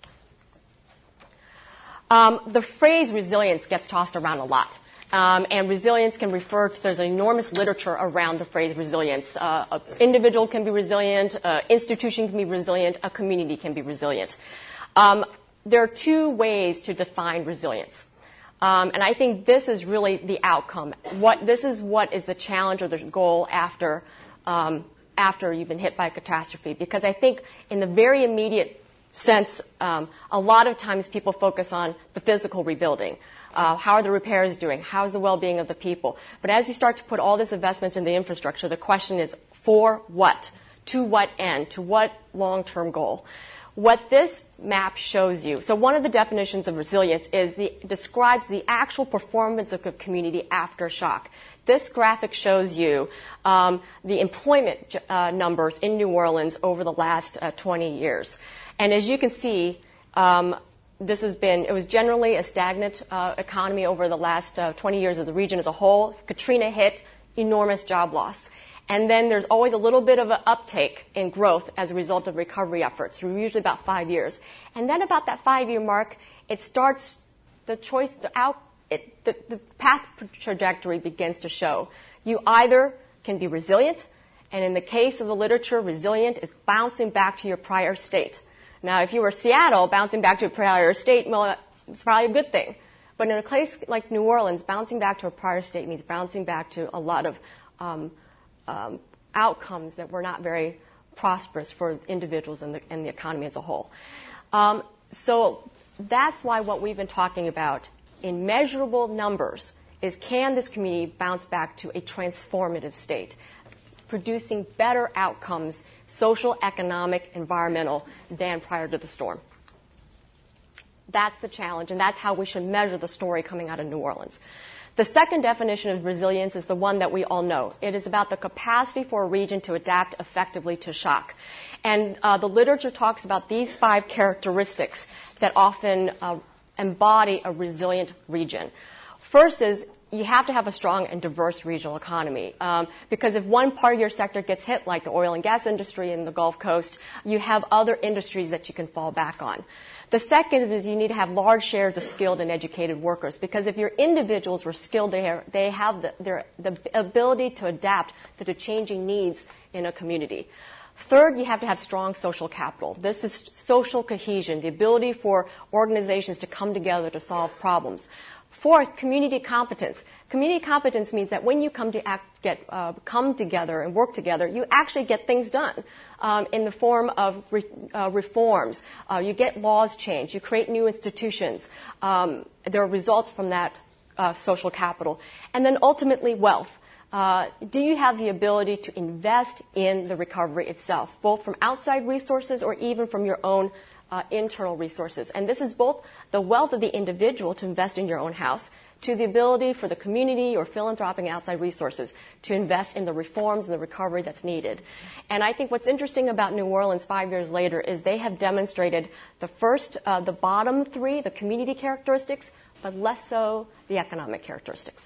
Um, the phrase resilience gets tossed around a lot. Um, and resilience can refer to, there's an enormous literature around the phrase resilience. Uh, an individual can be resilient, an institution can be resilient, a community can be resilient. Um, there are two ways to define resilience. Um, and I think this is really the outcome. What, this is what is the challenge or the goal after um, after you've been hit by a catastrophe. Because I think in the very immediate sense, um, a lot of times people focus on the physical rebuilding. Uh, how are the repairs doing? How's the well-being of the people? But as you start to put all this investment in the infrastructure, the question is, for what? To what end? To what long-term goal? What this map shows you, so one of the definitions of resilience is the, describes the actual performance of a community after shock. This graphic shows you um, the employment uh, numbers in New Orleans over the last uh, twenty years. And as you can see, um, this has been, it was generally a stagnant uh, economy over the last uh, twenty years of the region as a whole. Katrina hit, enormous job loss. And then there's always a little bit of an uptake in growth as a result of recovery efforts, usually about five years. And then about that five-year mark, it starts, the choice, the out, it, the, the path trajectory begins to show. You either can be resilient, and in the case of the literature, resilient is bouncing back to your prior state. Now, if you were Seattle, bouncing back to a prior state, well, it's probably a good thing. But in a place like New Orleans, bouncing back to a prior state means bouncing back to a lot of um, um, outcomes that were not very prosperous for individuals and the, and the economy as a whole. Um, so that's why what we've been talking about in measurable numbers is, can this community bounce back to a transformative state, producing better outcomes, social, economic, environmental, than prior to the storm. That's the challenge, and that's how we should measure the story coming out of New Orleans. The second definition of resilience is the one that we all know. It is about the capacity for a region to adapt effectively to shock. And uh, the literature talks about these five characteristics that often uh, embody a resilient region. First is, you have to have a strong and diverse regional economy. Um, because if one part of your sector gets hit, like the oil and gas industry in the Gulf Coast, you have other industries that you can fall back on. The second is, is you need to have large shares of skilled and educated workers, because if your individuals were skilled, they, are, they have the, their, the ability to adapt to the changing needs in a community. Third, you have to have strong social capital. This is social cohesion, the ability for organizations to come together to solve problems. Fourth, community competence. Community competence means that when you come to act, get uh, come together and work together, you actually get things done um, in the form of re, uh, reforms. Uh, you get laws changed. You create new institutions. Um, there are results from that uh, social capital. And then ultimately, wealth. Uh, do you have the ability to invest in the recovery itself, both from outside resources or even from your own uh, internal resources? And this is both the wealth of the individual to invest in your own house, to the ability for the community or philanthropic outside resources to invest in the reforms and the recovery that's needed. And I think what's interesting about New Orleans five years later is they have demonstrated the first, uh, the bottom three, the community characteristics, but less so the economic characteristics.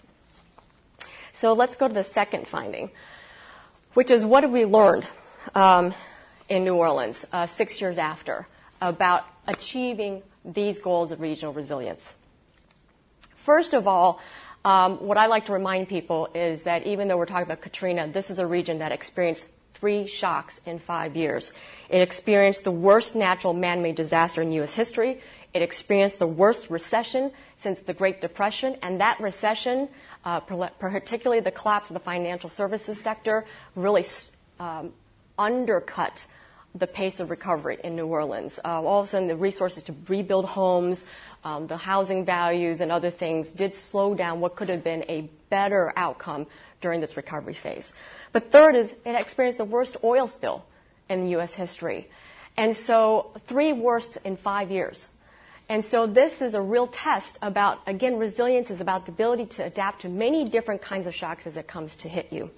So let's go to the second finding, which is what have we learned um, in New Orleans uh, six years after about achieving these goals of regional resilience. First of all, um, what I like to remind people is that even though we're talking about Katrina, this is a region that experienced three shocks in five years. It experienced the worst natural man-made disaster in U S history. It experienced the worst recession since the Great Depression, and that recession, uh, particularly the collapse of the financial services sector, really um, undercut the pace of recovery in New Orleans. Uh, all of a sudden, the resources to rebuild homes, um, the housing values, and other things did slow down what could have been a better outcome during this recovery phase. But third is it experienced the worst oil spill in U S history. And so three worst in five years. And so this is a real test about, again, resilience is about the ability to adapt to many different kinds of shocks as it comes to hit you.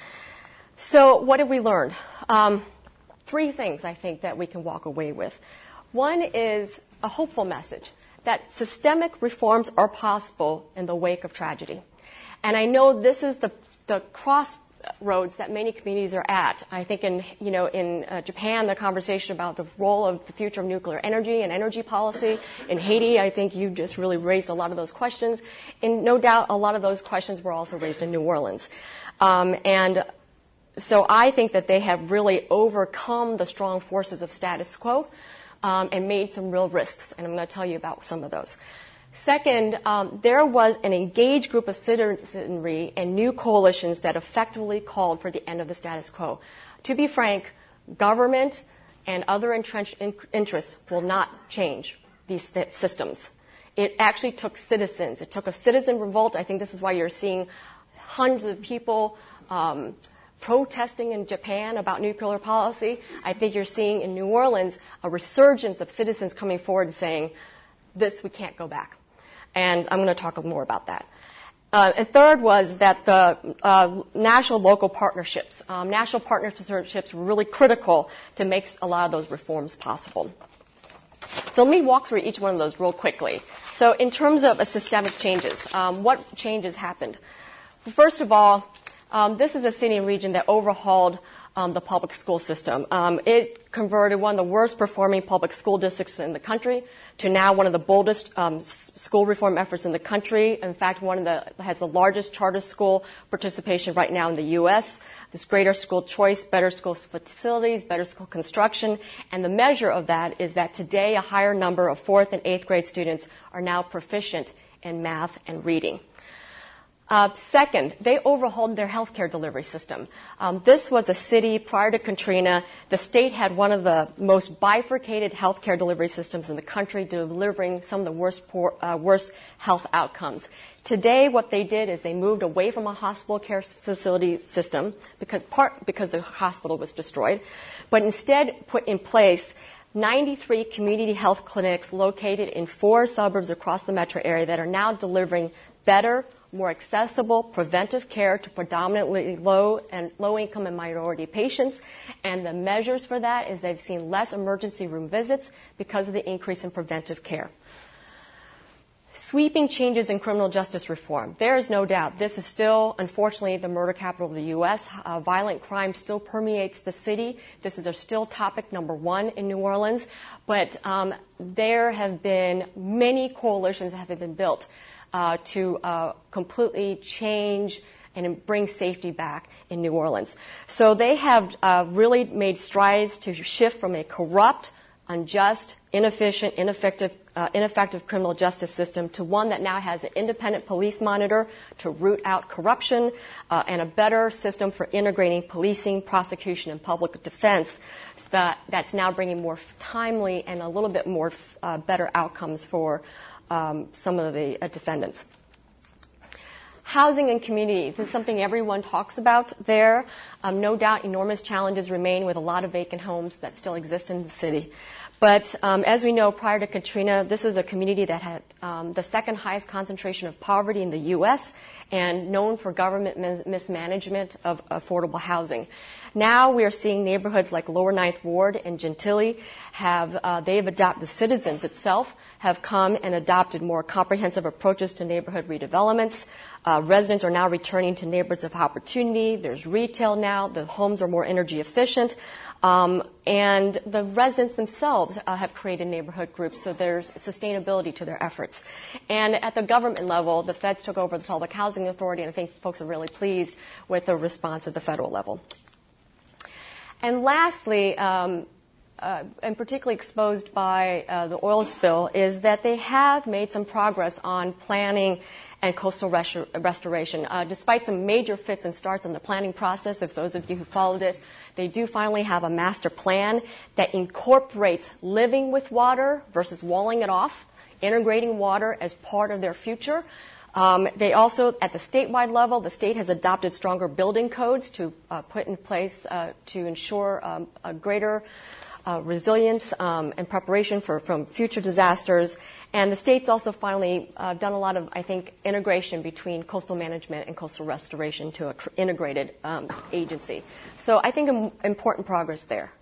So what have we learned? Um, three things, I think, that we can walk away with. One is a hopeful message that systemic reforms are possible in the wake of tragedy. And I know this is the, the crossroads that many communities are at. I think in, you know, in uh, Japan, the conversation about the role of the future of nuclear energy and energy policy. In Haiti, I think you just really raised a lot of those questions. And no doubt a lot of those questions were also raised in New Orleans. Um, and so I think that they have really overcome the strong forces of status quo um, and made some real risks. And I'm going to tell you about some of those. Second, um, there was an engaged group of citizenry and new coalitions that effectively called for the end of the status quo. To be frank, government and other entrenched in- interests will not change these th- systems. It actually took citizens. It took a citizen revolt. I think this is why you're seeing hundreds of people um, protesting in Japan about nuclear policy. I think you're seeing in New Orleans a resurgence of citizens coming forward and saying, this, we can't go back. And I'm going to talk more about that. Uh, and third was that the uh, national local partnerships, um, national partnerships were really critical to make a lot of those reforms possible. So let me walk through each one of those real quickly. So in terms of uh, systemic changes, um, what changes happened? First of all, um, this is a city and region that overhauled Um, the public school system. Um, it converted one of the worst performing public school districts in the country to now one of the boldest um, s- school reform efforts in the country. In fact, one of the has the largest charter school participation right now in the U S. This greater school choice, better school facilities, better school construction, and the measure of that is that today a higher number of fourth and eighth grade students are now proficient in math and reading. Uh, second, they overhauled their healthcare delivery system. Um, this was a city prior to Katrina. The state had one of the most bifurcated healthcare delivery systems in the country, delivering some of the worst, poor, uh, worst health outcomes. Today, what they did is they moved away from a hospital care facility system, because part because the hospital was destroyed, but instead put in place ninety-three community health clinics located in four suburbs across the metro area that are now delivering better, more accessible preventive care to predominantly low and low income and minority patients. And the measures for that is they've seen less emergency room visits because of the increase in preventive care. Sweeping changes in criminal justice reform. There is no doubt this is still, unfortunately, the murder capital of the U S. Uh, violent crime still permeates the city. This is a still topic number one in New Orleans. But um, there have been many coalitions that have been built Uh, to uh, completely change and bring safety back in New Orleans. So they have uh, really made strides to shift from a corrupt, unjust, inefficient, ineffective uh, ineffective criminal justice system to one that now has an independent police monitor to root out corruption uh, and a better system for integrating policing, prosecution, and public defense that, that's now bringing more timely and a little bit more uh, better outcomes for um, some of the uh, defendants. Housing and community. This is something everyone talks about there. Um, no doubt enormous challenges remain with a lot of vacant homes that still exist in the city. But um, as we know, prior to Katrina, this is a community that had um, the second highest concentration of poverty in the U S and known for government mis- mismanagement of affordable housing. Now we are seeing neighborhoods like Lower Ninth Ward and Gentilly have, uh, they've adopted, the citizens itself have come and adopted more comprehensive approaches to neighborhood redevelopments. Uh, residents are now returning to neighborhoods of opportunity. There's retail now. The homes are more energy efficient. Um, and the residents themselves uh, have created neighborhood groups, so there's sustainability to their efforts. And at the government level, the feds took over the Public Housing Authority, and I think folks are really pleased with the response at the federal level. And lastly, um, uh, and particularly exposed by uh, the oil spill, is that they have made some progress on planning and coastal restor- restoration. Uh, despite some major fits and starts in the planning process, if those of you who followed it, they do finally have a master plan that incorporates living with water versus walling it off, integrating water as part of their future. Um, they also, at the statewide level, the state has adopted stronger building codes to uh, put in place uh, to ensure um, a greater uh, resilience um, and preparation for from future disasters. And the state's also finally uh, done a lot of, I think, integration between coastal management and coastal restoration to an cr- integrated um, agency. So I think im- important progress there.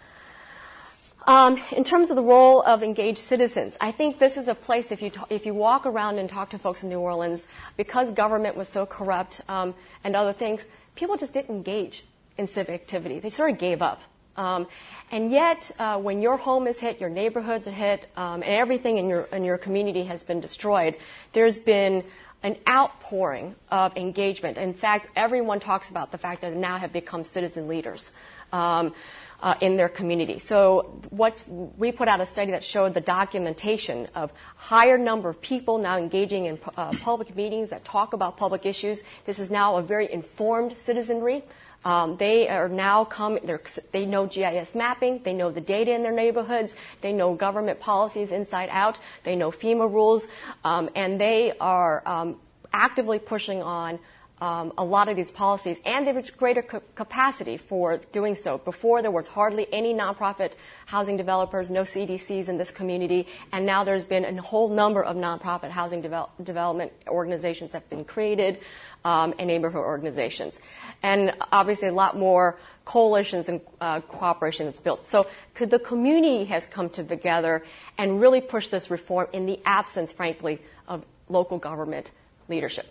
Um, in terms of the role of engaged citizens, I think this is a place, if you t- if you walk around and talk to folks in New Orleans, because government was so corrupt um, and other things, people just didn't engage in civic activity. They sort of gave up. Um, and yet, uh, when your home is hit, your neighborhoods are hit, um, and everything in your in your community has been destroyed, there's been an outpouring of engagement. In fact, everyone talks about the fact that they now have become citizen leaders um, uh, in their community. So, what we put out a study that showed the documentation of higher number of people now engaging in uh, public meetings that talk about public issues. This is now a very informed citizenry. Um, they are now come. They know G I S mapping. They know the data in their neighborhoods. They know government policies inside out. They know FEMA rules, um, and they are um, actively pushing on um, a lot of these policies. And there's greater ca- capacity for doing so. Before there was hardly any nonprofit housing developers, no C D Cs in this community, and now there's been a whole number of nonprofit housing devel- development organizations that have been created. Um, and neighborhood organizations. And obviously a lot more coalitions and uh, cooperation that's built. So could the community has come together and really push this reform in the absence, frankly, of local government leadership.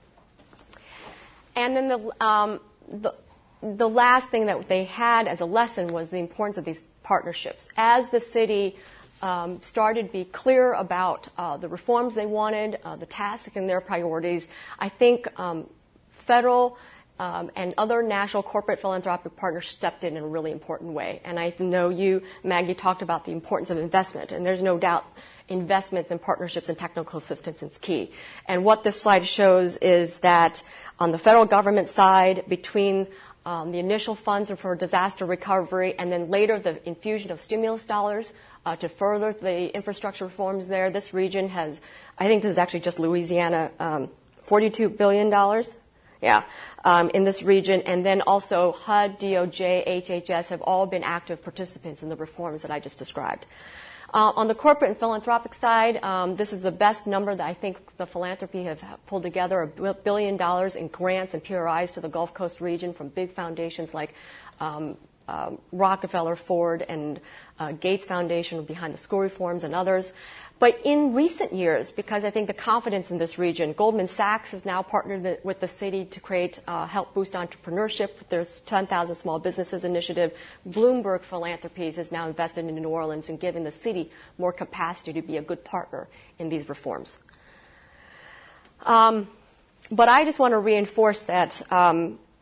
And then the, um, the, the last thing that they had as a lesson was the importance of these partnerships. As the city Um, started to be clear about uh, the reforms they wanted, uh, the tasks and their priorities, I think um, federal um, and other national corporate philanthropic partners stepped in in a really important way. And I know you, Maggie, talked about the importance of investment, and there's no doubt investments and partnerships and technical assistance is key. And what this slide shows is that on the federal government side, between um, the initial funds for disaster recovery and then later the infusion of stimulus dollars, Uh, to further the infrastructure reforms there, this region has, I think this is actually just Louisiana, um, forty-two billion dollars, yeah, um, in this region. And then also H U D, D O J, H H S have all been active participants in the reforms that I just described. Uh, on the corporate and philanthropic side, um, this is the best number that I think the philanthropy have pulled together, a billion dollars in grants and P R Is to the Gulf Coast region from big foundations like um, uh, Rockefeller, Ford, and uh, Gates Foundation behind the school reforms and others. But in recent years, because I think the confidence in this region, Goldman Sachs has now partnered with the city to create, uh, help boost entrepreneurship. There's ten thousand Small Businesses Initiative. Bloomberg Philanthropies has now invested in New Orleans and given the city more capacity to be a good partner in these reforms. Um, but I just want to reinforce that um,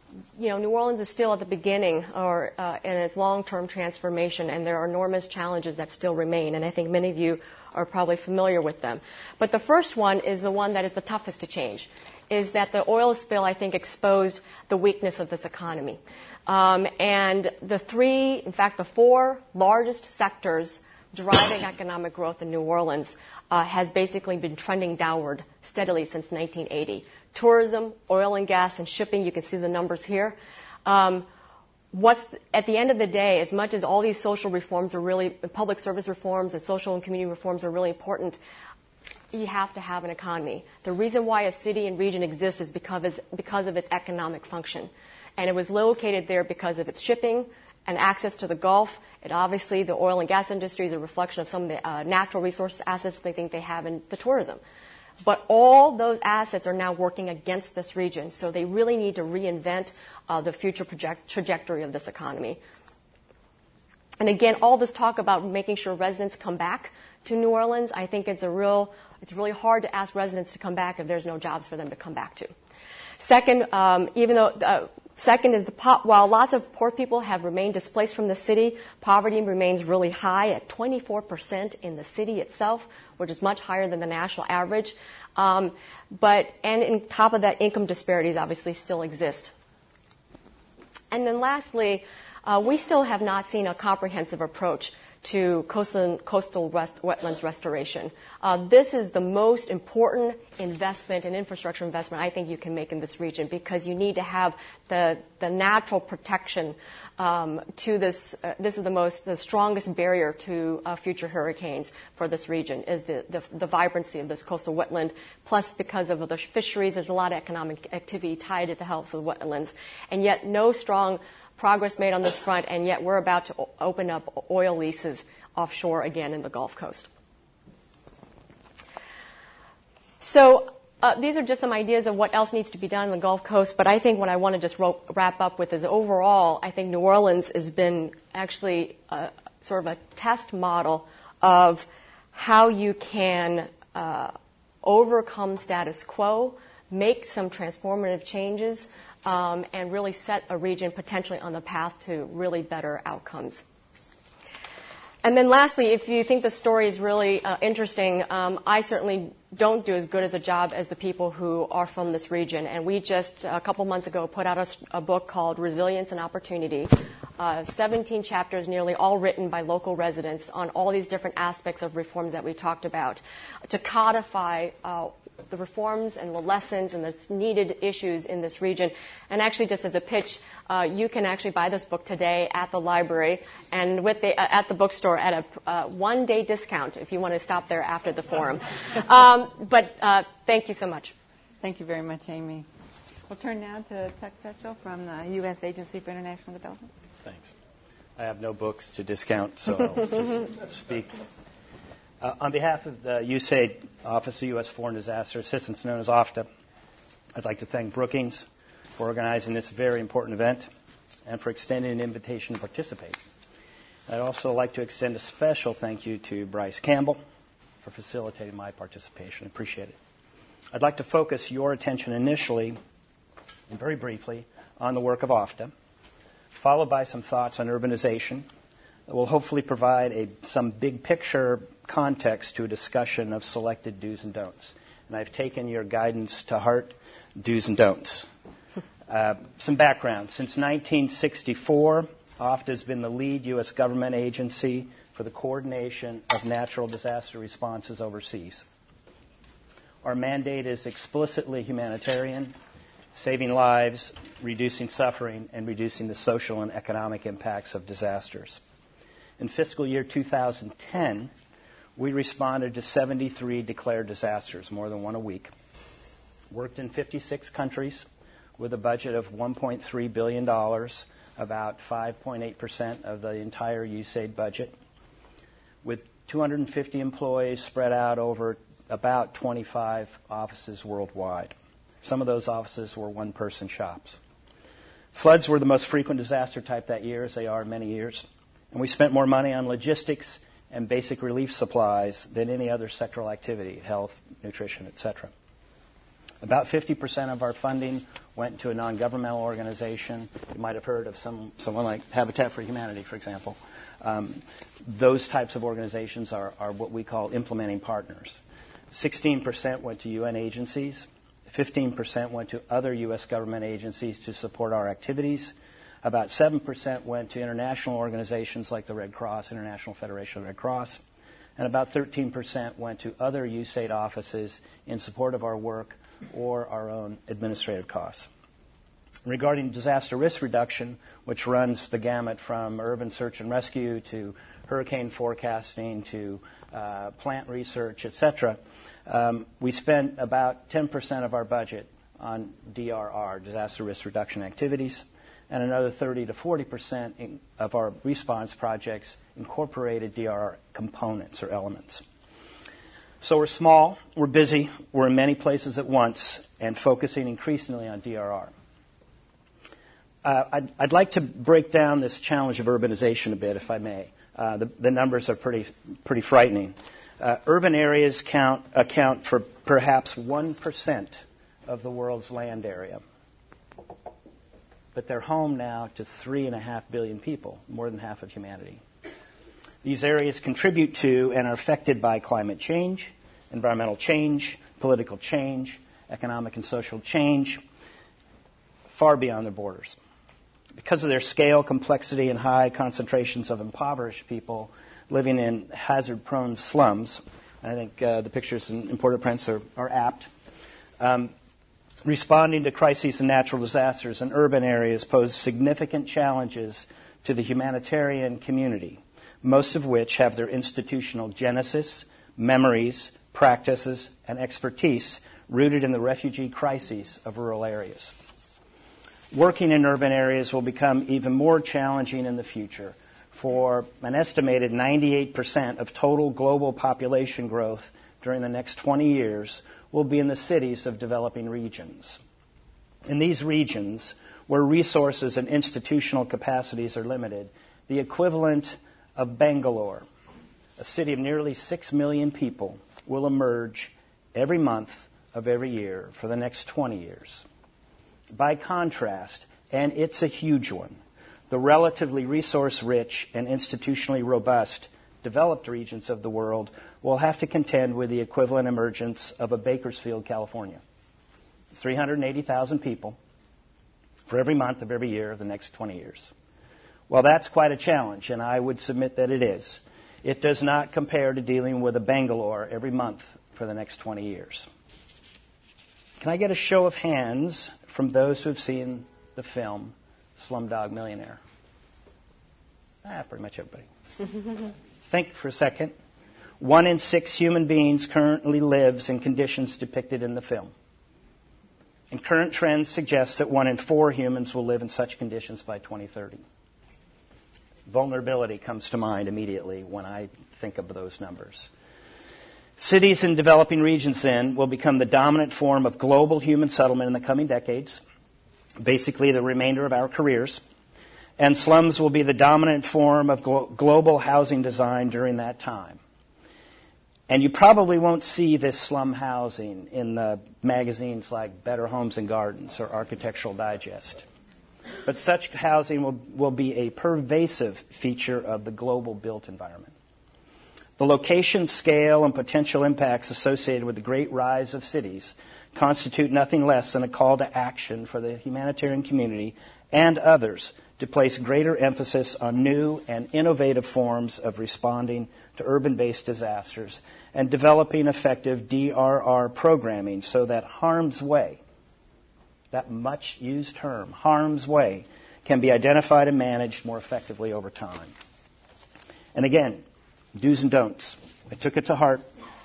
you know, New Orleans is still at the beginning or uh, in its long-term transformation, and there are enormous challenges that still remain, and I think many of you are probably familiar with them. But the first one is the one that is the toughest to change, is that the oil spill, I think, exposed the weakness of this economy. Um, and the three, in fact, the four largest sectors driving economic growth in New Orleans uh, has basically been trending downward steadily since nineteen eighty. Tourism, oil and gas, and shipping, you can see the numbers here. Um, what's at the end of the day, as much as all these social reforms are really, public service reforms and social and community reforms are really important, you have to have an economy. The reason why a city and region exists is because it's, because of its economic function. And it was located there because of its shipping and access to the Gulf. It obviously, the oil and gas industry is a reflection of some of the uh, natural resource assets they think they have in the tourism. But all those assets are now working against this region, so they really need to reinvent uh, the future project- trajectory of this economy. And again, all this talk about making sure residents come back to New Orleans, I think it's a real, it's really hard to ask residents to come back if there's no jobs for them to come back to. Second, um, even though uh, Second is the po- while lots of poor people have remained displaced from the city, poverty remains really high at twenty-four percent in the city itself, which is much higher than the national average. Um, but and on top of that, income disparities obviously still exist. And then lastly, uh, we still have not seen a comprehensive approach to coastal, coastal rest, wetlands restoration. Uh, this is the most important investment and infrastructure investment I think you can make in this region, because you need to have the, the natural protection um, to this. Uh, this is the most, the strongest barrier to uh, future hurricanes for this region is the, the, the vibrancy of this coastal wetland. Plus, because of the fisheries, there's a lot of economic activity tied to the health of the wetlands, and yet no strong progress made on this front, and yet we're about to o- open up oil leases offshore again in the Gulf Coast. So uh, these are just some ideas of what else needs to be done in the Gulf Coast, but I think what I want to just ro- wrap up with is overall, I think New Orleans has been actually a, sort of a test model of how you can uh, overcome status quo, make some transformative changes, Um, and really set a region potentially on the path to really better outcomes. And then lastly, if you think the story is really uh, interesting, um, I certainly don't do as good as a job as the people who are from this region. And we just, a couple months ago, put out a, a book called Resilience and Opportunity, uh, seventeen chapters, nearly all written by local residents on all these different aspects of reforms that we talked about, to codify uh, the reforms and the lessons and the needed issues in this region. And actually, just as a pitch, uh, you can actually buy this book today at the library and with the, uh, at the bookstore at a uh, one-day discount if you want to stop there after the forum. um, but uh, thank you so much. Thank you very much, Amy. We'll turn now to Chuck Satchel from the U S Agency for International Development. Thanks. I have no books to discount, so I'll just speak. Uh, on behalf of the U S A I D, Office of U S Foreign Disaster Assistance, known as OFDA, I'd like to thank Brookings for organizing this very important event and for extending an invitation to participate. I'd also like to extend a special thank you to Bryce Campbell for facilitating my participation. I appreciate it. I'd like to focus your attention initially and very briefly on the work of OFDA, followed by some thoughts on urbanization that will hopefully provide a, some big picture context to a discussion of selected do's and don'ts. And I've taken your guidance to heart, do's and don'ts. Uh, some background. Since nineteen sixty-four, OFDA has been the lead U S government agency for the coordination of natural disaster responses overseas. Our mandate is explicitly humanitarian, saving lives, reducing suffering, and reducing the social and economic impacts of disasters. In fiscal year two thousand ten, we responded to seventy-three declared disasters, more than one a week. Worked in fifty-six countries with a budget of one point three billion dollars, about five point eight percent of the entire U S A I D budget, with two hundred fifty employees spread out over about twenty-five offices worldwide. Some of those offices were one-person shops. Floods were the most frequent disaster type that year, as they are many years, and we spent more money on logistics and basic relief supplies than any other sectoral activity, health, nutrition, et cetera. About fifty percent of our funding went to a non-governmental organization. You might have heard of some someone like Habitat for Humanity, for example. Um, those types of organizations are, are what we call implementing partners. sixteen percent went to U N agencies. fifteen percent went to other U S government agencies to support our activities. About seven percent went to international organizations like the Red Cross, International Federation of Red Cross. And about thirteen percent went to other U S A I D offices in support of our work or our own administrative costs. Regarding disaster risk reduction, which runs the gamut from urban search and rescue to hurricane forecasting to uh, plant research, et cetera, um, we spent about ten percent of our budget on D R R, disaster risk reduction activities, and another thirty to forty percent in, of our response projects incorporated D R R components or elements. So we're small, we're busy, we're in many places at once, and focusing increasingly on D R R. Uh, I'd, I'd like to break down this challenge of urbanization a bit, if I may. Uh, the, the numbers are pretty pretty frightening. Uh, urban areas count, account for perhaps one percent of the world's land area. But they're home now to three and a half billion people, more than half of humanity. These areas contribute to and are affected by climate change, environmental change, political change, economic and social change, far beyond their borders. Because of their scale, complexity, and high concentrations of impoverished people living in hazard-prone slums, I think uh, the pictures in Port-au-Prince are, are apt, um, responding to crises and natural disasters in urban areas pose significant challenges to the humanitarian community, most of which have their institutional genesis, memories, practices, and expertise rooted in the refugee crises of rural areas. Working in urban areas will become even more challenging in the future, for an estimated ninety-eight percent of total global population growth during the next twenty years will be in the cities of developing regions. In these regions, where resources and institutional capacities are limited, the equivalent of Bangalore, a city of nearly six million people, will emerge every month of every year for the next twenty years. By contrast, and it's a huge one, the relatively resource-rich and institutionally robust developed regions of the world will have to contend with the equivalent emergence of a Bakersfield, California. three hundred eighty thousand people for every month of every year of the next twenty years. Well, that's quite a challenge, and I would submit that it is. It does not compare to dealing with a Bangalore every month for the next twenty years. Can I get a show of hands from those who have seen the film Slumdog Millionaire? Ah, pretty much everybody. Think for a second. One in six human beings currently lives in conditions depicted in the film. And current trends suggest that one in four humans will live in such conditions by twenty thirty. Vulnerability comes to mind immediately when I think of those numbers. Cities in developing regions, then, will become the dominant form of global human settlement in the coming decades, basically the remainder of our careers, and slums will be the dominant form of glo- global housing design during that time. And you probably won't see this slum housing in the magazines like Better Homes and Gardens or Architectural Digest. But such housing will, will be a pervasive feature of the global built environment. The location, scale, and potential impacts associated with the great rise of cities constitute nothing less than a call to action for the humanitarian community and others to place greater emphasis on new and innovative forms of responding to urban-based disasters and developing effective D R R programming so that harm's way, that much-used term, harm's way, can be identified and managed more effectively over time. And again, do's and don'ts. I took it to heart.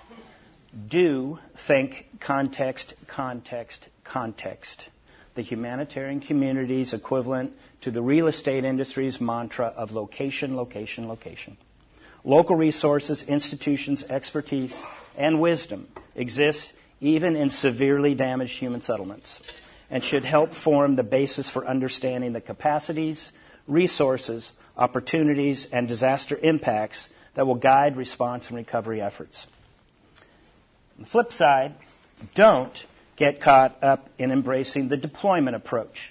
Do think context, context, context. The humanitarian community's equivalent to the real estate industry's mantra of location, location, location. Local resources, institutions, expertise, and wisdom exist even in severely damaged human settlements and should help form the basis for understanding the capacities, resources, opportunities, and disaster impacts that will guide response and recovery efforts. On the flip side, don't get caught up in embracing the deployment approach.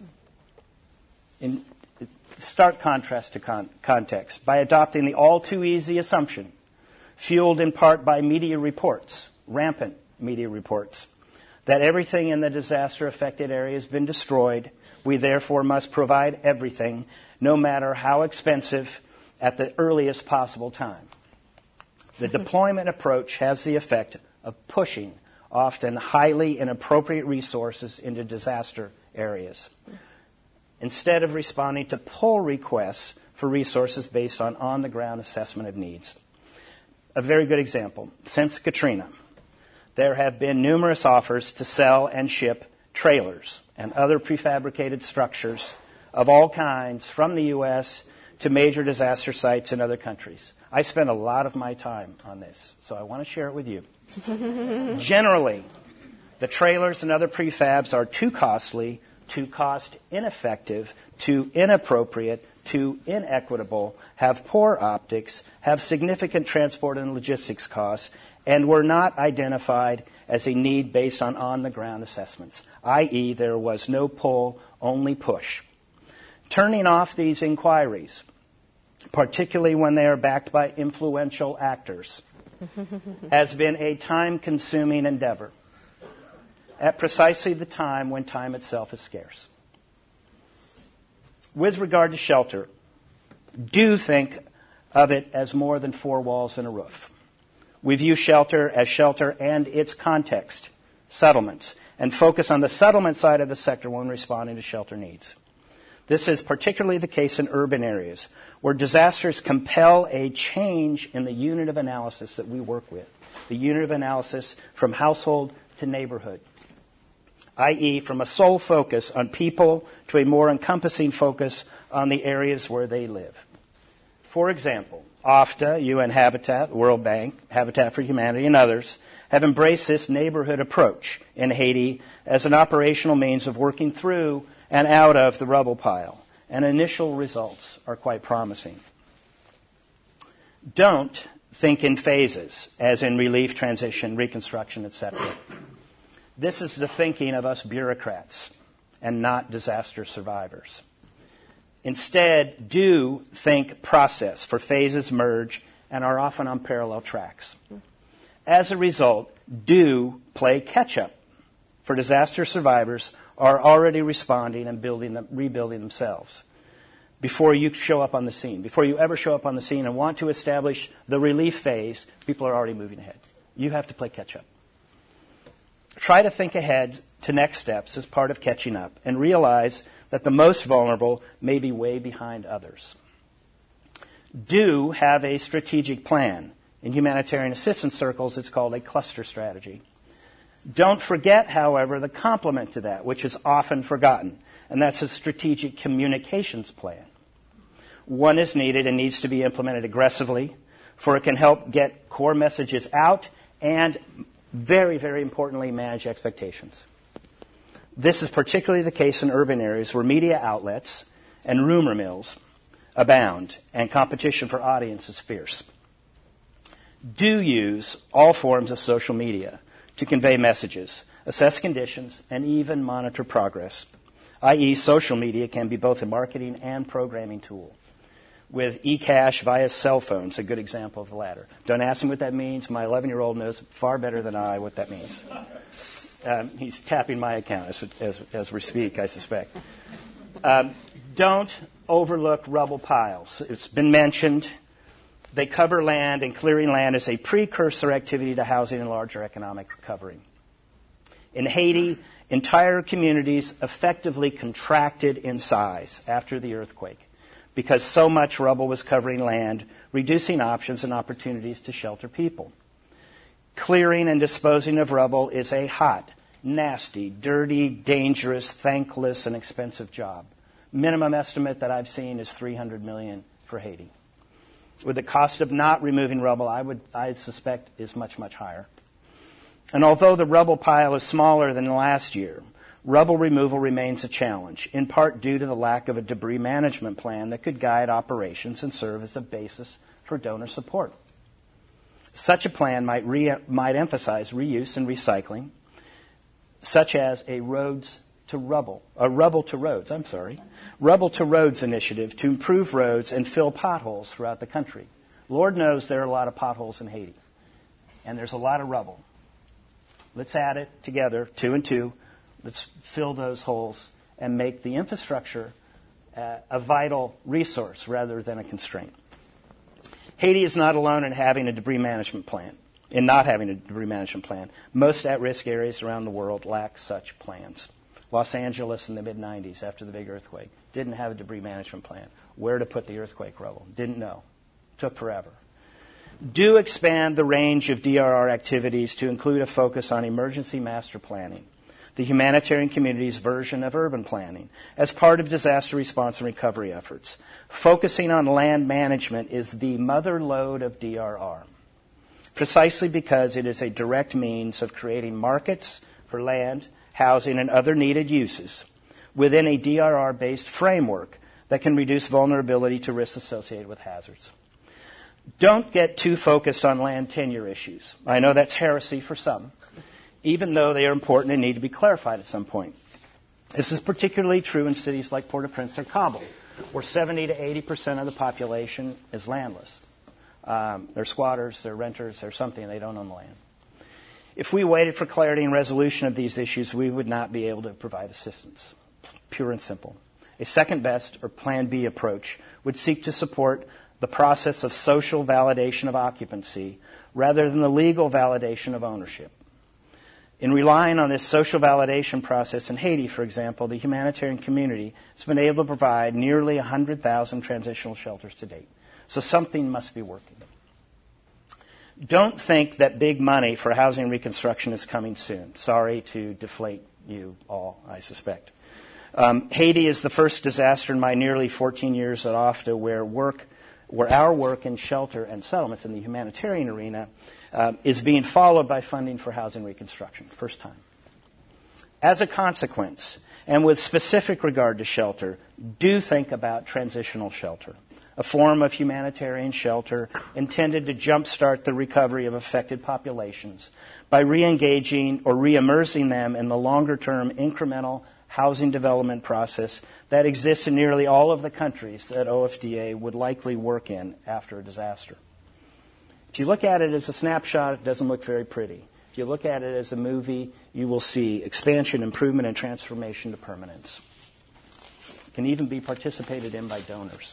In stark contrast to con- context, by adopting the all-too-easy assumption, fueled in part by media reports, rampant media reports, that everything in the disaster-affected area has been destroyed. We therefore must provide everything, no matter how expensive, at the earliest possible time. The deployment approach has the effect of pushing often highly inappropriate resources into disaster areas, instead of responding to pull requests for resources based on on-the-ground assessment of needs. A very good example. Since Katrina, there have been numerous offers to sell and ship trailers and other prefabricated structures of all kinds from the U S to major disaster sites in other countries. I spend a lot of my time on this, so I want to share it with you. Generally, the trailers and other prefabs are too costly, too cost ineffective, too inappropriate, too inequitable, have poor optics, have significant transport and logistics costs, and were not identified as a need based on on-the-ground assessments, that is there was no pull, only push. Turning off these inquiries, particularly when they are backed by influential actors, has been a time-consuming endeavor at precisely the time when time itself is scarce. With regard to shelter, do think of it as more than four walls and a roof. We view shelter as shelter and its context, settlements, and focus on the settlement side of the sector when responding to shelter needs. This is particularly the case in urban areas, where disasters compel a change in the unit of analysis that we work with, the unit of analysis from household to neighborhood, that is from a sole focus on people to a more encompassing focus on the areas where they live. For example, O F T A, U N Habitat, World Bank, Habitat for Humanity, and others have embraced this neighborhood approach in Haiti as an operational means of working through and out of the rubble pile, and initial results are quite promising. Don't think in phases, as in relief, transition, reconstruction, et cetera. This is the thinking of us bureaucrats and not disaster survivors. Instead, do think process, for phases merge and are often on parallel tracks. As a result, do play catch-up, for disaster survivors are already responding and building them, rebuilding themselves before you show up on the scene. Before you ever show up on the scene and want to establish the relief phase, people are already moving ahead. You have to play catch-up. Try to think ahead to next steps as part of catching up and realize that the most vulnerable may be way behind others. Do have a strategic plan. In humanitarian assistance circles, it's called a cluster strategy. Don't forget, however, the complement to that, which is often forgotten, and that's a strategic communications plan. One is needed and needs to be implemented aggressively, for it can help get core messages out and, very, very importantly, manage expectations. This is particularly the case in urban areas where media outlets and rumor mills abound and competition for audience is fierce. Do use all forms of social media to convey messages, assess conditions, and even monitor progress, that is social media can be both a marketing and programming tool. With eCash via cell phones, a good example of the latter. Don't ask me what that means. My eleven-year-old knows far better than I what that means. Um, he's tapping my account as, as, as we speak, I suspect. Um, don't overlook rubble piles. It's been mentioned. They cover land, and clearing land is a precursor activity to housing and larger economic recovery. In Haiti, entire communities effectively contracted in size after the earthquake because so much rubble was covering land, reducing options and opportunities to shelter people. Clearing and disposing of rubble is a hot, nasty, dirty, dangerous, thankless, and expensive job. Minimum estimate that I've seen is three hundred million dollars for Haiti. With the cost of not removing rubble, I would I suspect is much, much higher. And although the rubble pile is smaller than last year, rubble removal remains a challenge, in part due to the lack of a debris management plan that could guide operations and serve as a basis for donor support. Such a plan might, re- might emphasize reuse and recycling, such as a roads to rubble, a rubble to roads, I'm sorry, rubble to roads initiative to improve roads and fill potholes throughout the country. Lord knows there are a lot of potholes in Haiti, and there's a lot of rubble. Let's add it together, two and two. Let's fill those holes and make the infrastructure uh, a vital resource rather than a constraint. Haiti is not alone in having a debris management plan, in not having a debris management plan. Most at-risk areas around the world lack such plans. Los Angeles in the mid nineties, after the big earthquake, didn't have a debris management plan. Where to put the earthquake rubble? Didn't know. Took forever. Do expand the range of D R R activities to include a focus on emergency master planning, the humanitarian community's version of urban planning, as part of disaster response and recovery efforts. Focusing on land management is the mother lode of D R R, precisely because it is a direct means of creating markets for land, housing, and other needed uses within a D R R-based framework that can reduce vulnerability to risks associated with hazards. Don't get too focused on land tenure issues. I know that's heresy for some, even though they are important and need to be clarified at some point. This is particularly true in cities like Port-au-Prince or Kabul, where seventy to eighty percent of the population is landless. Um, they're squatters, they're renters, they're something, they don't own the land. If we waited for clarity and resolution of these issues, we would not be able to provide assistance. Pure and simple. A second best, or Plan B approach, would seek to support the process of social validation of occupancy rather than the legal validation of ownership. In relying on this social validation process in Haiti, for example, the humanitarian community has been able to provide nearly one hundred thousand transitional shelters to date. So something must be working. Don't think that big money for housing reconstruction is coming soon. Sorry to deflate you all, I suspect. Um, Haiti is the first disaster in my nearly fourteen years at O F T A where work, where our work in shelter and settlements in the humanitarian arena uh, is being followed by funding for housing reconstruction. First time. As a consequence, and with specific regard to shelter, do think about transitional shelter, a form of humanitarian shelter intended to jumpstart the recovery of affected populations by re-engaging or re-immersing them in the longer-term incremental housing development process that exists in nearly all of the countries that O F D A would likely work in after a disaster. If you look at it as a snapshot, it doesn't look very pretty. If you look at it as a movie, you will see expansion, improvement, and transformation to permanence. It can even be participated in by donors.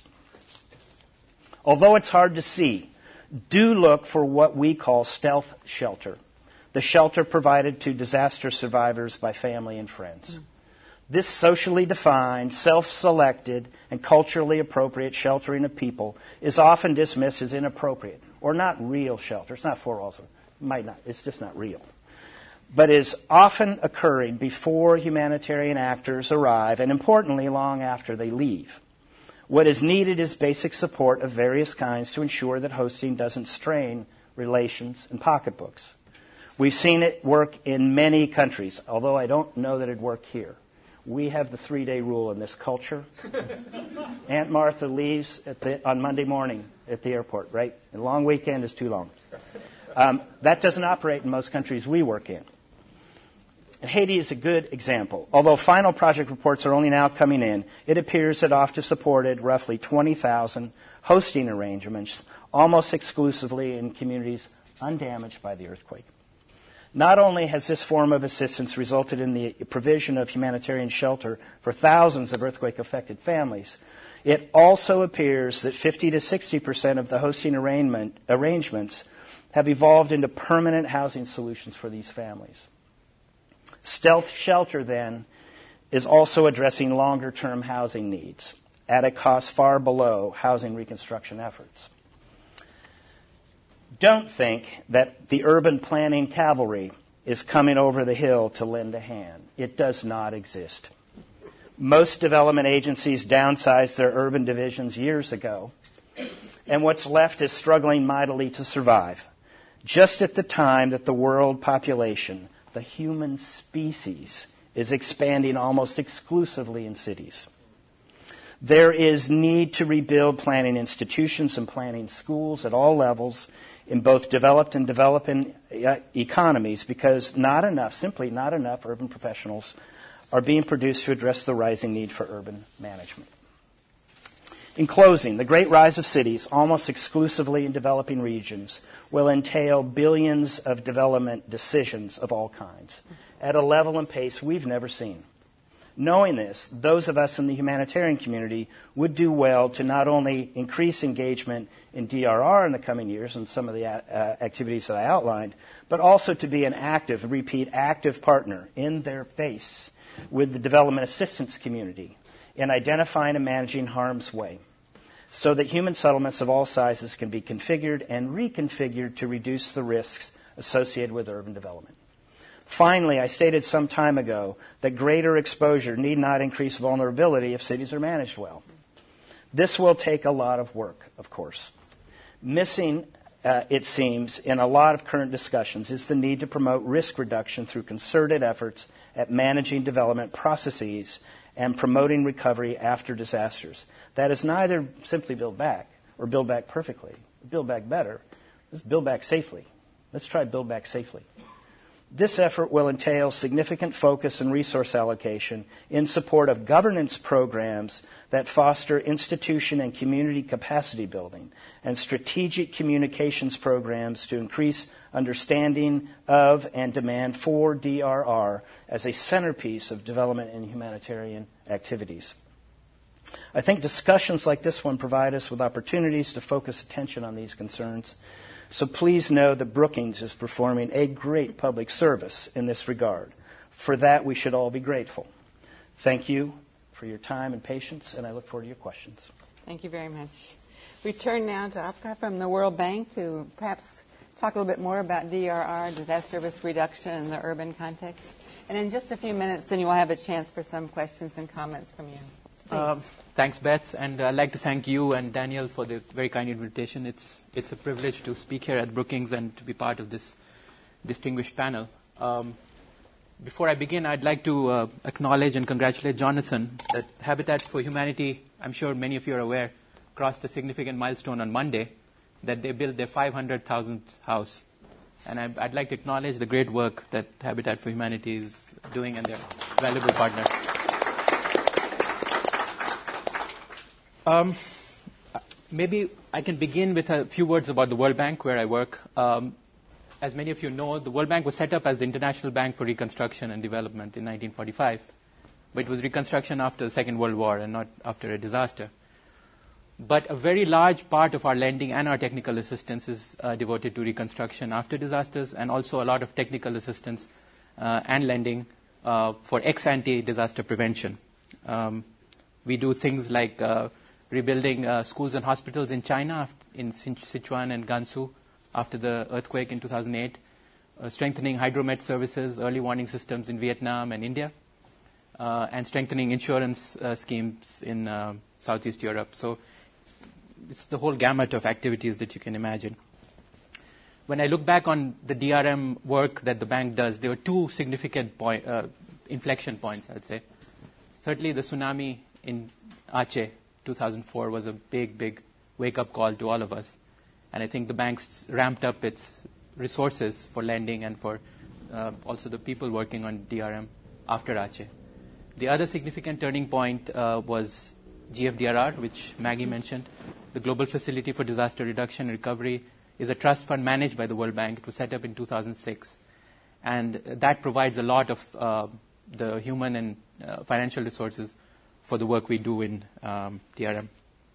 Although it's hard to see, do look for what we call stealth shelter, the shelter provided to disaster survivors by family and friends. Mm. This socially defined, self-selected, and culturally appropriate sheltering of people is often dismissed as inappropriate or not real shelter. It's not for all, might not. It's just not real. But is often occurring before humanitarian actors arrive, and importantly, long after they leave. What is needed is basic support of various kinds to ensure that hosting doesn't strain relations and pocketbooks. We've seen it work in many countries, although I don't know that it'd work here. We have the three-day rule in this culture. Aunt Martha leaves at the, on Monday morning at the airport, right? A long weekend is too long. Um, that doesn't operate in most countries we work in. And Haiti is a good example. Although final project reports are only now coming in, it appears that O F T A supported roughly twenty thousand hosting arrangements, almost exclusively in communities undamaged by the earthquake. Not only has this form of assistance resulted in the provision of humanitarian shelter for thousands of earthquake-affected families, it also appears that fifty to sixty percent of the hosting arrangement, arrangements have evolved into permanent housing solutions for these families. Stealth shelter, then, is also addressing longer-term housing needs at a cost far below housing reconstruction efforts. Don't think that the urban planning cavalry is coming over the hill to lend a hand. It does not exist. Most development agencies downsized their urban divisions years ago, and what's left is struggling mightily to survive, just at the time that the world population, the human species, is expanding almost exclusively in cities. There is need to rebuild planning institutions and planning schools at all levels in both developed and developing uh, economies because not enough, simply not enough urban professionals are being produced to address the rising need for urban management. In closing, the great rise of cities, almost exclusively in developing regions, will entail billions of development decisions of all kinds at a level and pace we've never seen. Knowing this, those of us in the humanitarian community would do well to not only increase engagement in D R R in the coming years and some of the uh, activities that I outlined, but also to be an active, repeat, active partner in their face with the development assistance community in identifying and managing harm's way so that human settlements of all sizes can be configured and reconfigured to reduce the risks associated with urban development. Finally, I stated some time ago that greater exposure need not increase vulnerability if cities are managed well. This will take a lot of work, of course. Missing, uh, it seems, in a lot of current discussions is the need to promote risk reduction through concerted efforts at managing development processes and promoting recovery after disasters. That is neither simply build back or build back perfectly, build back better. Let's build back safely. Let's try build back safely. This effort will entail significant focus and resource allocation in support of governance programs that foster institution and community capacity building and strategic communications programs to increase understanding of and demand for D R R as a centerpiece of development and humanitarian activities. I think discussions like this one provide us with opportunities to focus attention on these concerns. So please know that Brookings is performing a great public service in this regard. For that, we should all be grateful. Thank you for your time and patience, and I look forward to your questions. Thank you very much. We turn now to Apka from the World Bank to perhaps talk a little bit more about D R R, disaster risk reduction, in the urban context. And in just a few minutes, then you will have a chance for some questions and comments from you. Uh, thanks, Beth, and I'd like to thank you and Daniel for the very kind invitation. It's it's a privilege to speak here at Brookings and to be part of this distinguished panel. Um, before I begin, I'd like to uh, acknowledge and congratulate Jonathan that Habitat for Humanity, I'm sure many of you are aware, crossed a significant milestone on Monday, that they built their five hundred thousandth house. And I, I'd like to acknowledge the great work that Habitat for Humanity is doing and their valuable partners. Um, maybe I can begin with a few words about the World Bank, where I work. Um, as many of you know, the World Bank was set up as the International Bank for Reconstruction and Development in nineteen forty-five. But it was reconstruction after the Second World War and not after a disaster. But a very large part of our lending and our technical assistance is uh, devoted to reconstruction after disasters, and also a lot of technical assistance uh, and lending uh, for ex-ante disaster prevention. Um, we do things like uh, rebuilding uh, schools and hospitals in China, in Sichuan and Gansu after the earthquake in two thousand eight, uh, strengthening hydromet services, early warning systems in Vietnam and India, uh, and strengthening insurance uh, schemes in uh, Southeast Europe. So it's the whole gamut of activities that you can imagine. When I look back on the D R M work that the bank does, there were two significant point, uh, inflection points, I'd say. Certainly the tsunami in Aceh, two thousand four, was a big, big wake-up call to all of us. And I think the bank's ramped up its resources for lending and for uh, also the people working on D R M after Aceh. The other significant turning point uh, was G F D R R, which Maggie mentioned. The Global Facility for Disaster Reduction and Recovery is a trust fund managed by the World Bank. It was set up in two thousand six. And that provides a lot of uh, the human and uh, financial resources for the work we do in um, D R M.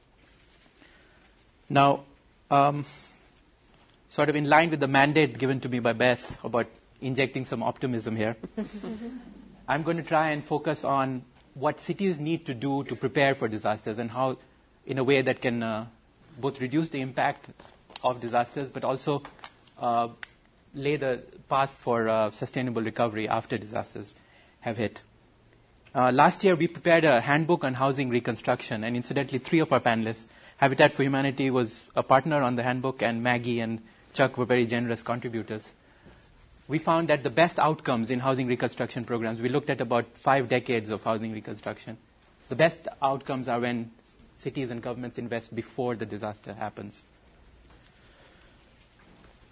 Now, um, sort of in line with the mandate given to me by Beth about injecting some optimism here, I'm going to try and focus on what cities need to do to prepare for disasters and how, in a way that can uh, both reduce the impact of disasters but also uh, lay the path for uh, sustainable recovery after disasters have hit. Uh, last year, we prepared a handbook on housing reconstruction, and incidentally, three of our panelists, Habitat for Humanity was a partner on the handbook, and Maggie and Chuck were very generous contributors. We found that the best outcomes in housing reconstruction programs, we looked at about five decades of housing reconstruction. The best outcomes are when cities and governments invest before the disaster happens.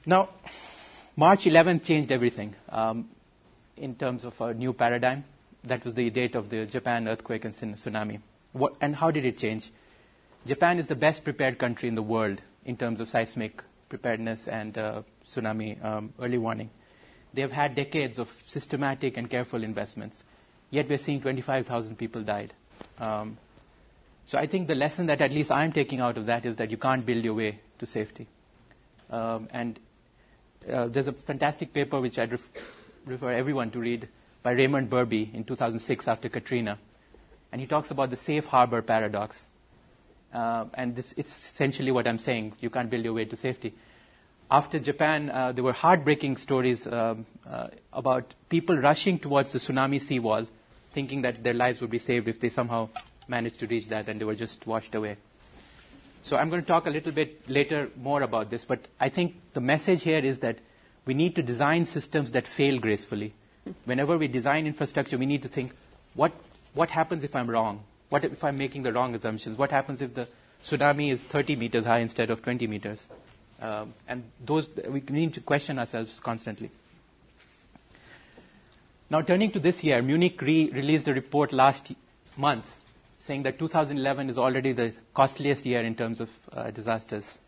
Now, March eleventh changed everything um, in terms of a new paradigm. That was the date of the Japan earthquake and tsunami. What, and how did it change? Japan is the best prepared country in the world in terms of seismic preparedness and uh, tsunami um, early warning. They have had decades of systematic and careful investments. Yet we're seeing twenty-five thousand people died. Um, so I think the lesson that at least I'm taking out of that is that you can't build your way to safety. Um, and uh, there's a fantastic paper which I'd ref- refer everyone to read by Raymond Burby in two thousand six after Katrina. And he talks about the safe harbor paradox. Uh, and this, it's essentially what I'm saying. You can't build your way to safety. After Japan, uh, there were heartbreaking stories um, uh, about people rushing towards the tsunami seawall, thinking that their lives would be saved if they somehow managed to reach that, and they were just washed away. So I'm going to talk a little bit later more about this, but I think the message here is that we need to design systems that fail gracefully. Whenever we design infrastructure, we need to think, what what happens if I'm wrong? What if I'm making the wrong assumptions? What happens if the tsunami is thirty meters high instead of twenty meters? Um, and those we need to question ourselves constantly. Now, turning to this year, Munich Re released a report last month saying that two thousand eleven is already the costliest year in terms of uh, disasters.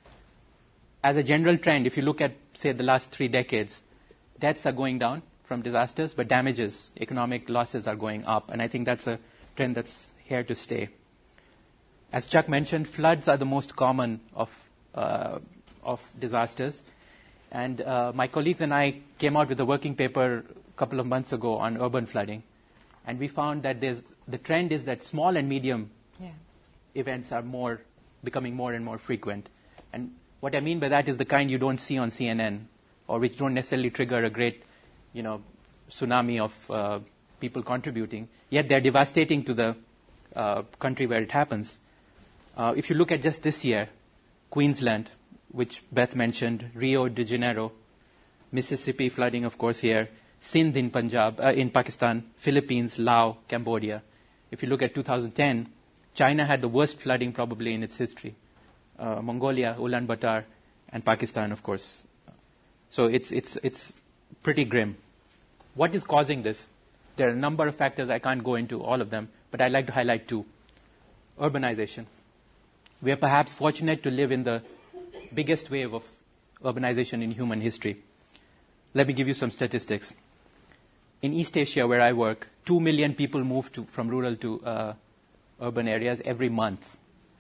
As a general trend, if you look at, say, the last three decades, deaths are going down from disasters, but damages, economic losses are going up. And I think that's a trend that's here to stay. As Chuck mentioned, floods are the most common of, uh, of disasters. And uh, my colleagues and I came out with a working paper a couple of months ago on urban flooding. And we found that there's, the trend is that small and medium yeah. events are more becoming more and more frequent. And what I mean by that is the kind you don't see on C N N, or which don't necessarily trigger a great, you know, tsunami of uh, people contributing. Yet they're devastating to the uh, country where it happens. Uh, if you look at just this year, Queensland, which Beth mentioned, Rio de Janeiro, Mississippi flooding, of course, here, Sindh in Punjab, uh, in Pakistan, Philippines, Laos, Cambodia. If you look at two thousand ten, China had the worst flooding probably in its history. Uh, Mongolia, Ulaanbaatar, and Pakistan, of course. So it's it's it's pretty grim. What is causing this? There are a number of factors. I can't go into all of them, but I'd like to highlight two. Urbanization. We are perhaps fortunate to live in the biggest wave of urbanization in human history. Let me give you some statistics. In East Asia, where I work, two million people move to, from rural to uh, urban areas every month.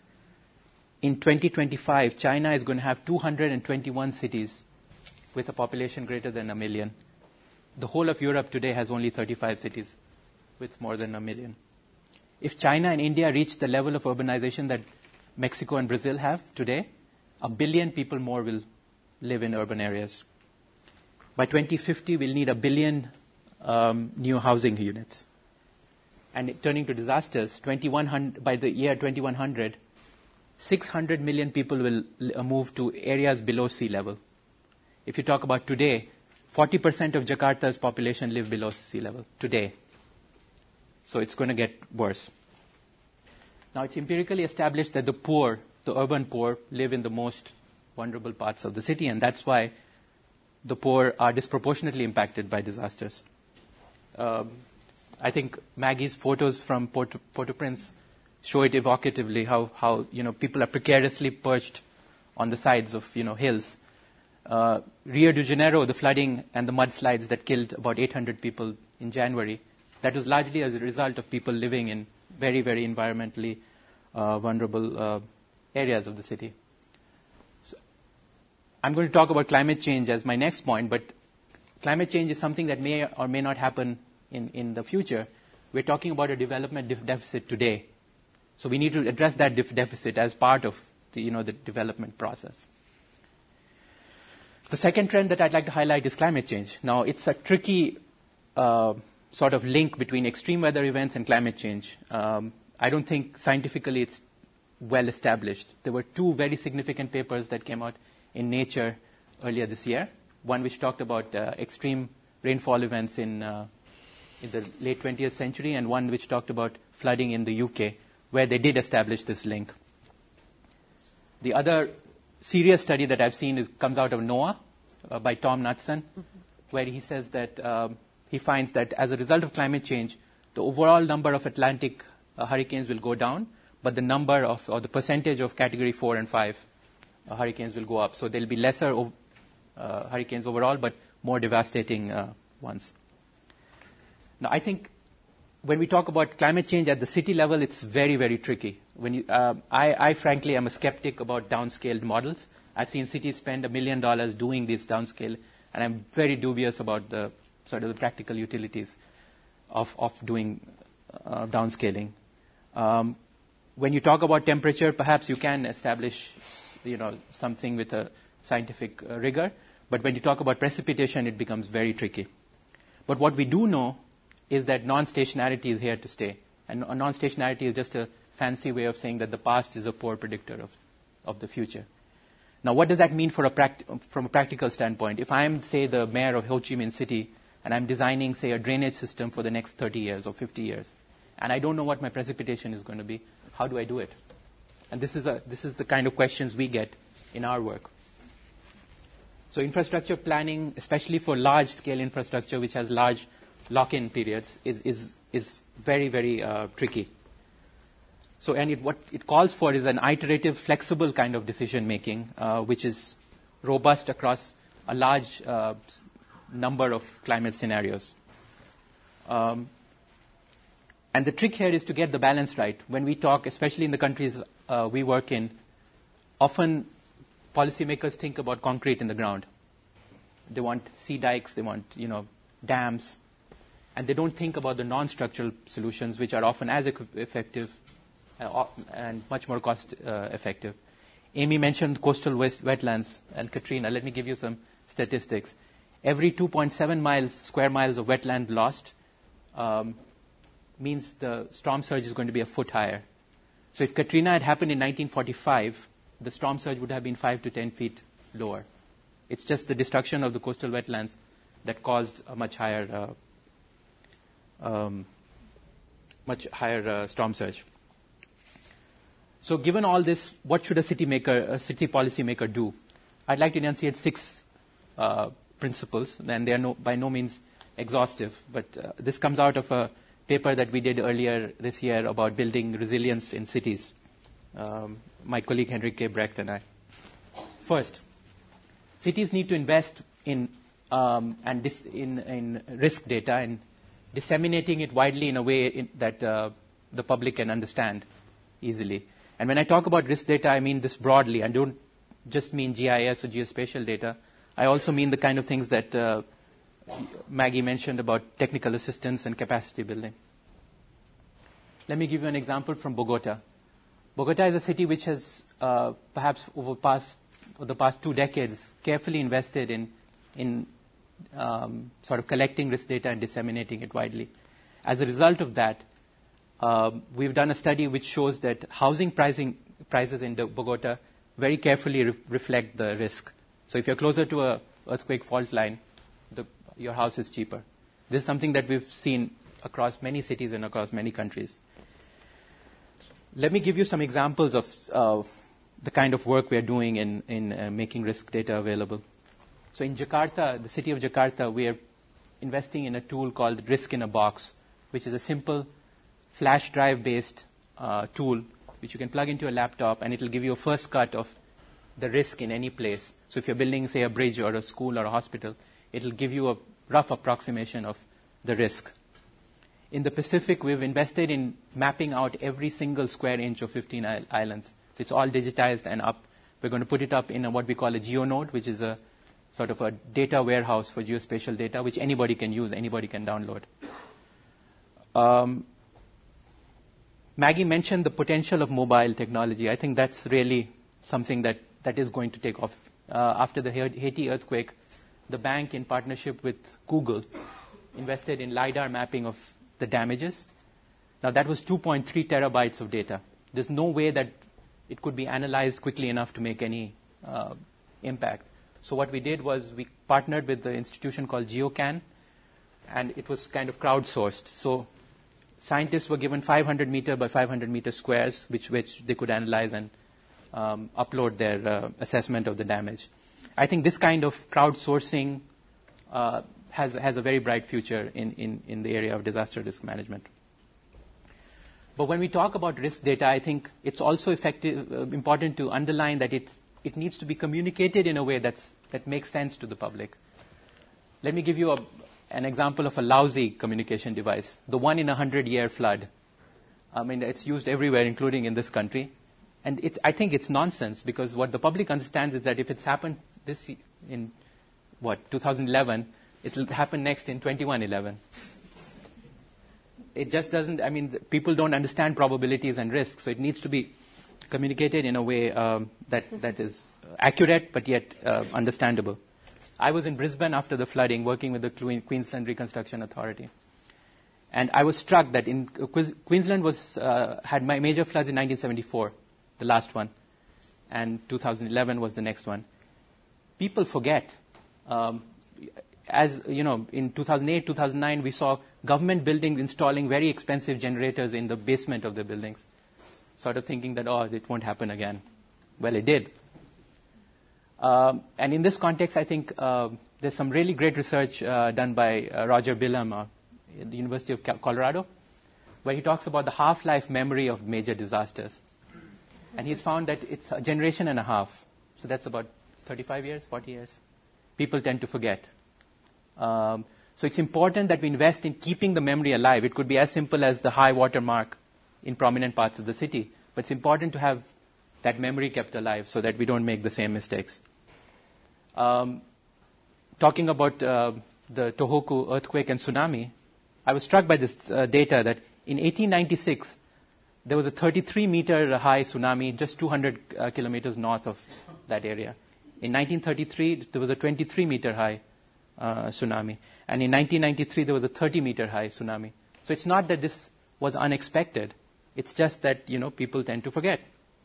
In twenty twenty-five, China is going to have two hundred twenty-one cities with a population greater than a million. The whole of Europe today has only thirty-five cities with more than a million. If China and India reach the level of urbanization that Mexico and Brazil have today, a billion people more will live in urban areas. By twenty fifty, we'll need a billion um, new housing units. And turning to disasters, twenty-one hundred, by the year twenty-one hundred, six hundred million people will uh, move to areas below sea level. If you talk about today, forty percent of Jakarta's population live below sea level today. So it's going to get worse. Now, it's empirically established that the poor, the urban poor, live in the most vulnerable parts of the city, and that's why the poor are disproportionately impacted by disasters. Um, I think Maggie's photos from Port- Port-au-Prince show it evocatively, how, how you know people are precariously perched on the sides of you know hills. Uh, Rio de Janeiro, the flooding and the mudslides that killed about eight hundred people in January, that was largely as a result of people living in very, very environmentally uh, vulnerable uh, areas of the city. So I'm going to talk about climate change as my next point, but climate change is something that may or may not happen in, in the future. We're talking about a development def- deficit today. So we need to address that def- deficit as part of the, you know, the development process. The second trend that I'd like to highlight is climate change. Now, it's a tricky uh, sort of link between extreme weather events and climate change. Um, I don't think scientifically it's well established. There were two very significant papers that came out in Nature earlier this year, one which talked about uh, extreme rainfall events in, uh, in the late twentieth century, and one which talked about flooding in the U K, where they did establish this link. The other serious study that I've seen is, comes out of NOAA, uh, by Tom Knudsen, mm-hmm. where he says that um, he finds that as a result of climate change, the overall number of Atlantic uh, hurricanes will go down, but the number of, or the percentage of category four and five uh, hurricanes will go up. So there'll be lesser ov- uh, hurricanes overall, but more devastating uh, ones. Now, I think when we talk about climate change at the city level, it's very, very tricky. When you, uh, I, I frankly am a skeptic about downscaled models. I've seen cities spend a million dollars doing these downscale, and I'm very dubious about the sort of the practical utilities of, of doing uh, downscaling. Um, when you talk about temperature, perhaps you can establish, you know, something with a scientific uh, rigor. But when you talk about precipitation, it becomes very tricky. But what we do know is that non-stationarity is here to stay. And non-stationarity is just a fancy way of saying that the past is a poor predictor of, of the future. Now, what does that mean for a pract- from a practical standpoint? If I'm, say, the mayor of Ho Chi Minh City, and I'm designing, say, a drainage system for the next thirty years or fifty years, and I don't know what my precipitation is going to be, how do I do it? And this is, a, this is the kind of questions we get in our work. So infrastructure planning, especially for large-scale infrastructure, which has large lock-in periods, is, is, is very, very uh, tricky. So and it, what it calls for is an iterative, flexible kind of decision-making, uh, which is robust across a large uh, number of climate scenarios. Um, and the trick here is to get the balance right. When we talk, especially in the countries uh, we work in, often policymakers think about concrete in the ground. They want sea dikes, they want, you know, dams, and they don't think about the non-structural solutions, which are often as effective uh, and much more cost uh, effective. Amy mentioned coastal west wetlands, and Katrina, let me give you some statistics. Every two point seven miles, square miles of wetland lost um, means the storm surge is going to be a foot higher. So if Katrina had happened in nineteen forty-five, the storm surge would have been five to ten feet lower. It's just the destruction of the coastal wetlands that caused a much higher, uh, um, much higher uh, storm surge. So, given all this, what should a city maker, a city policy maker do? I'd like to enunciate six uh, principles, and they are no, by no means exhaustive. But uh, this comes out of a paper that we did earlier this year about building resilience in cities. Um, my colleague Henrique Brecht and I. First, cities need to invest in um, and dis- in, in risk data and disseminating it widely in a way in that uh, the public can understand easily. And when I talk about risk data, I mean this broadly. I don't just mean G I S or geospatial data. I also mean the kind of things that uh, Maggie mentioned about technical assistance and capacity building. Let me give you an example from Bogota. Bogota is a city which has uh, perhaps over past, over the past two decades carefully invested in, in um, sort of collecting risk data and disseminating it widely. As a result of that, uh, we've done a study which shows that housing pricing, prices in Bogota very carefully re- reflect the risk. So if you're closer to a earthquake fault line, the, your house is cheaper. This is something that we've seen across many cities and across many countries. Let me give you some examples of uh, the kind of work we are doing in, in uh, making risk data available. So in Jakarta, the city of Jakarta, we are investing in a tool called Risk in a Box, which is a simple flash drive-based uh, tool which you can plug into a laptop, and it will give you a first cut of the risk in any place. So if you're building, say, a bridge or a school or a hospital, it will give you a rough approximation of the risk. In the Pacific, we've invested in mapping out every single square inch of fifteen islands. So it's all digitized and up. We're going to put it up in a, what we call a GeoNode, which is a sort of a data warehouse for geospatial data, which anybody can use, anybody can download. Um, Maggie mentioned the potential of mobile technology. I think that's really something that, that is going to take off. Uh, after the Haiti earthquake, the bank, in partnership with Google, invested in LiDAR mapping of the damages. Now, that was two point three terabytes of data. There's no way that it could be analyzed quickly enough to make any uh, impact. So what we did was we partnered with the institution called GeoCan, and it was kind of crowdsourced. So scientists were given five hundred meter by five hundred meter squares, which, which they could analyze and um, upload their uh, assessment of the damage. I think this kind of crowdsourcing uh, has has a very bright future in, in, in the area of disaster risk management. But when we talk about risk data, I think it's also effective, uh, important to underline that it it needs to be communicated in a way that's that makes sense to the public. Let me give you a, an example of a lousy communication device, the one in a hundred-year flood. I mean, it's used everywhere, including in this country. And it's, I think it's nonsense, because what the public understands is that if it's happened this in, what, two thousand eleven, it will happen next in twenty-one eleven. It just doesn't, I mean, people don't understand probabilities and risks, so it needs to be communicated in a way um, that, that is accurate but yet uh, understandable. I was in Brisbane after the flooding, working with the Queensland Reconstruction Authority. And I was struck that in uh, Queensland was uh, had major floods in nineteen seventy-four, the last one, and two thousand eleven was the next one. People forget. Um, as you know, in two thousand eight, two thousand nine, we saw government buildings installing very expensive generators in the basement of the buildings, sort of thinking that, oh, it won't happen again. Well, it did. Um, and in this context, I think uh, there's some really great research uh, done by uh, Roger Bilham uh, at the University of Colorado, where he talks about the half-life memory of major disasters. And he's found that it's a generation and a half. So that's about thirty-five years, forty years. People tend to forget. Um, so it's important that we invest in keeping the memory alive. It could be as simple as the high water mark in prominent parts of the city. But it's important to have that memory kept alive so that we don't make the same mistakes. Um, talking about uh, the Tohoku earthquake and tsunami, I was struck by this uh, data that in eighteen ninety-six, there was a thirty-three meter high tsunami just two hundred uh, kilometers north of that area. In nineteen thirty-three, there was a twenty-three meter high uh, tsunami. And in nineteen ninety-three, there was a thirty meter high tsunami. So it's not that this was unexpected. It's just that, you know, people tend to forget.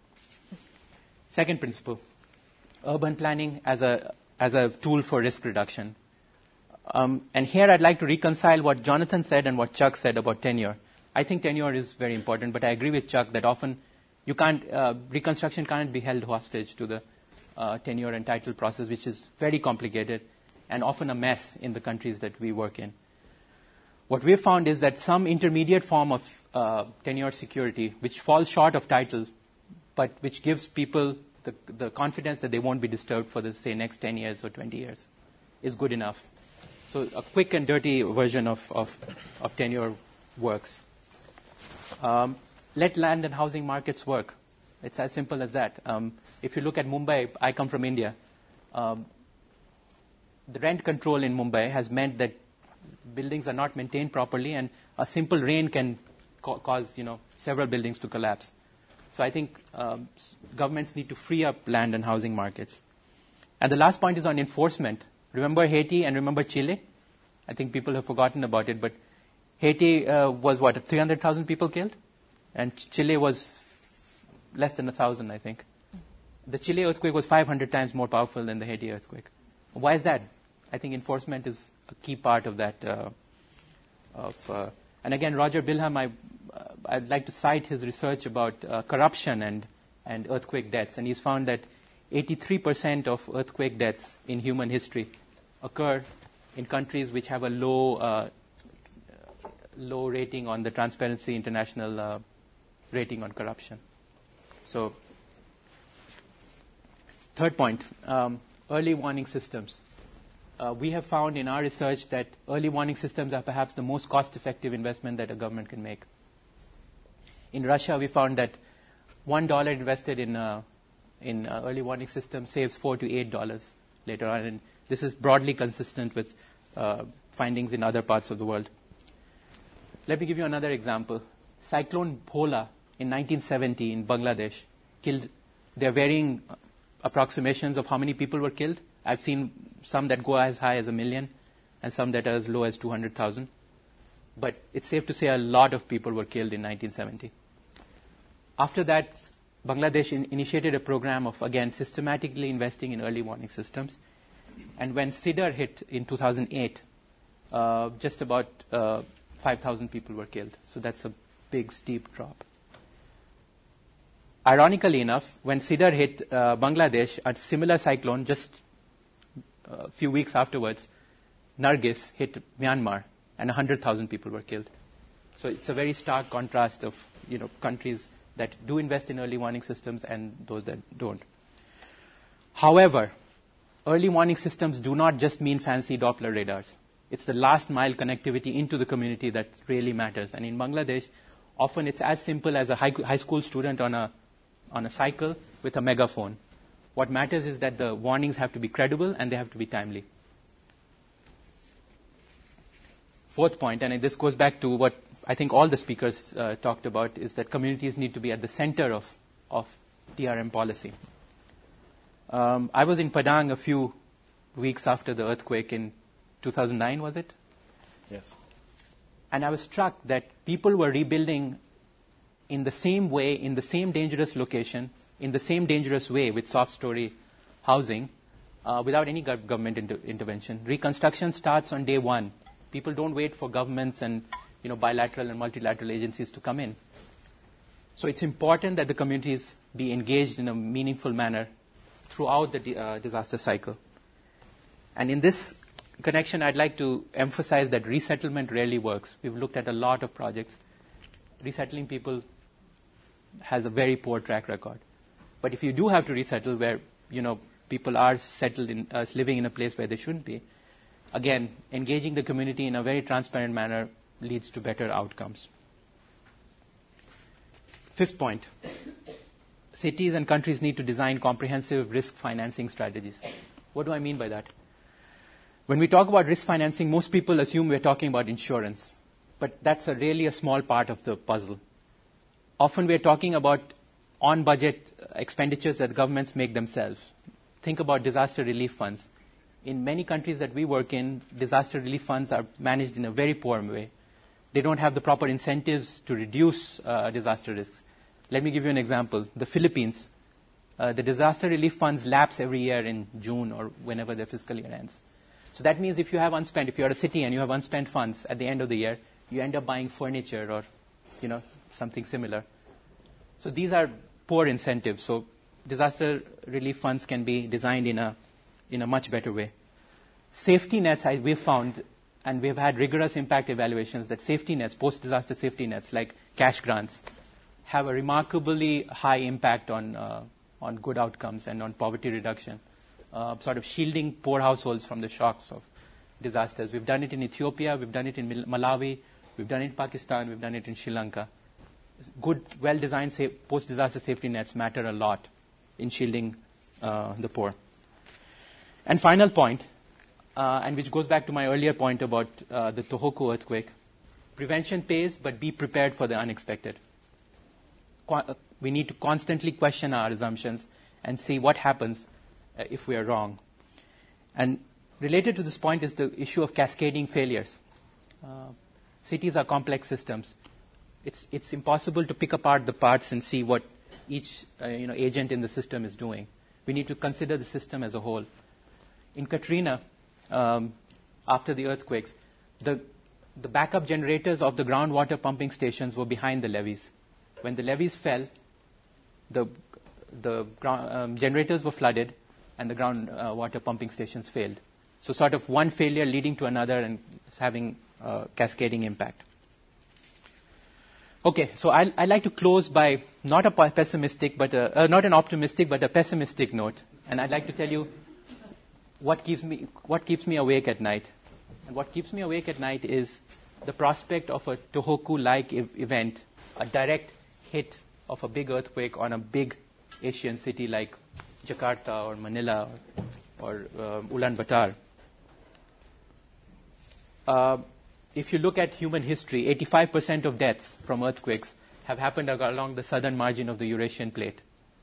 Second principle, urban planning as a as a tool for risk reduction. Um, and here I'd like to reconcile what Jonathan said and what Chuck said about tenure. I think tenure is very important, but I agree with Chuck that often you can't, uh, reconstruction can't be held hostage to the uh, tenure and title process, which is very complicated and often a mess in the countries that we work in. What we've found is that some intermediate form of uh, tenure security, which falls short of title, but which gives people the, the confidence that they won't be disturbed for the, say, next ten years or twenty years, is good enough. So a quick and dirty version of, of, of tenure works. Um, let land and housing markets work. It's as simple as that. Um, if you look at Mumbai, I come from India. Um, the rent control in Mumbai has meant that buildings are not maintained properly, and a simple rain can ca- cause, you know, several buildings to collapse. So I think um, governments need to free up land and housing markets. And the last point is on enforcement. Remember Haiti and remember Chile? I think people have forgotten about it, but Haiti uh, was, what, three hundred thousand people killed? And Chile was less than one thousand, I think. The Chile earthquake was five hundred times more powerful than the Haiti earthquake. Why is that? I think enforcement is a key part of that. Uh, of, uh, and again, Roger Bilham, I, uh, I'd like to cite his research about uh, corruption and, and earthquake deaths. And he's found that eighty-three percent of earthquake deaths in human history occur in countries which have a low uh, low rating on the Transparency International uh, rating on corruption. So, third point, um, early warning systems. Uh, we have found in our research that early warning systems are perhaps the most cost-effective investment that a government can make. In Russia, we found that one dollar invested in uh, in uh, early warning systems saves four to eight dollars later on, and this is broadly consistent with uh, findings in other parts of the world. Let me give you another example. Cyclone Bhola in nineteen seventy in Bangladesh killed. There are varying approximations of how many people were killed. I've seen some that go as high as a million and some that are as low as two hundred thousand. But it's safe to say a lot of people were killed in nineteen seventy. After that, Bangladesh in, initiated a program of, again, systematically investing in early warning systems. And when Sidr hit in two thousand eight, uh, just about uh, five thousand people were killed. So that's a big, steep drop. Ironically enough, when Sidr hit uh, Bangladesh, a similar cyclone just a few weeks afterwards, Nargis hit Myanmar, and one hundred thousand people were killed. So it's a very stark contrast of, you know, countries that do invest in early warning systems and those that don't. However, early warning systems do not just mean fancy Doppler radars. It's the last mile connectivity into the community that really matters. And in Bangladesh, often it's as simple as a high, high school student on a, on a cycle with a megaphone. What matters is that the warnings have to be credible and they have to be timely. Fourth point, and this goes back to what I think all the speakers uh, talked about, is that communities need to be at the center of, of T R M policy. Um, I was in Padang a few weeks after the earthquake in two thousand nine, was it? Yes. And I was struck that people were rebuilding in the same way, in the same dangerous location, in the same dangerous way with soft story housing, uh, without any gov- government inter- intervention. Reconstruction starts on day one. People don't wait for governments and, you know, bilateral and multilateral agencies to come in. So it's important that the communities be engaged in a meaningful manner throughout the di- uh, disaster cycle. And in this connection, I'd like to emphasize that resettlement rarely works. We've looked at a lot of projects. Resettling people has a very poor track record. But if you do have to resettle where, you know, people are settled in, uh, living in a place where they shouldn't be, again, engaging the community in a very transparent manner leads to better outcomes. Fifth point, cities and countries need to design comprehensive risk financing strategies. What do I mean by that? When we talk about risk financing, most people assume we're talking about insurance. But that's a really a small part of the puzzle. Often we're talking about on-budget expenditures that governments make themselves. Think about disaster relief funds. In many countries that we work in, disaster relief funds are managed in a very poor way. They don't have the proper incentives to reduce uh, disaster risks. Let me give you an example. The Philippines, uh, the disaster relief funds lapse every year in June or whenever their fiscal year ends. So that means if you have unspent, if you're a city and you have unspent funds at the end of the year, you end up buying furniture or, you know, something similar. So these are poor incentives. So disaster relief funds can be designed in a in a much better way. Safety nets, I, we've found, and we've had rigorous impact evaluations, that safety nets, post-disaster safety nets, like cash grants, have a remarkably high impact on uh, on good outcomes and on poverty reduction, uh, sort of shielding poor households from the shocks of disasters. We've done it in Ethiopia, we've done it in Malawi, we've done it in Pakistan, we've done it in Sri Lanka. Good, well-designed sa- post-disaster safety nets matter a lot in shielding uh, the poor. And final point, uh, and which goes back to my earlier point about uh, the Tohoku earthquake, prevention pays, but be prepared for the unexpected. Qu- uh, we need to constantly question our assumptions and see what happens uh, if we are wrong. And related to this point is the issue of cascading failures. Uh, cities are complex systems. It's it's impossible to pick apart the parts and see what each uh, you know agent in the system is doing. We need to consider the system as a whole. In Katrina, um, after the earthquakes, the the backup generators of the groundwater pumping stations were behind the levees. When the levees fell, the the ground, um, generators were flooded, and the groundwater uh, pumping stations failed. So, sort of one failure leading to another and having uh, cascading impact. Okay, so I I like to close by not a pessimistic, but a, uh, not an optimistic, but a pessimistic note, and I'd like to tell you what keeps me what keeps me awake at night. And what keeps me awake at night is the prospect of a Tohoku-like e- event, a direct hit of a big earthquake on a big Asian city like Jakarta or Manila or, or uh, Ulaanbaatar. Uh, if you look at human history, eighty-five percent of deaths from earthquakes have happened along the southern margin of the Eurasian plate.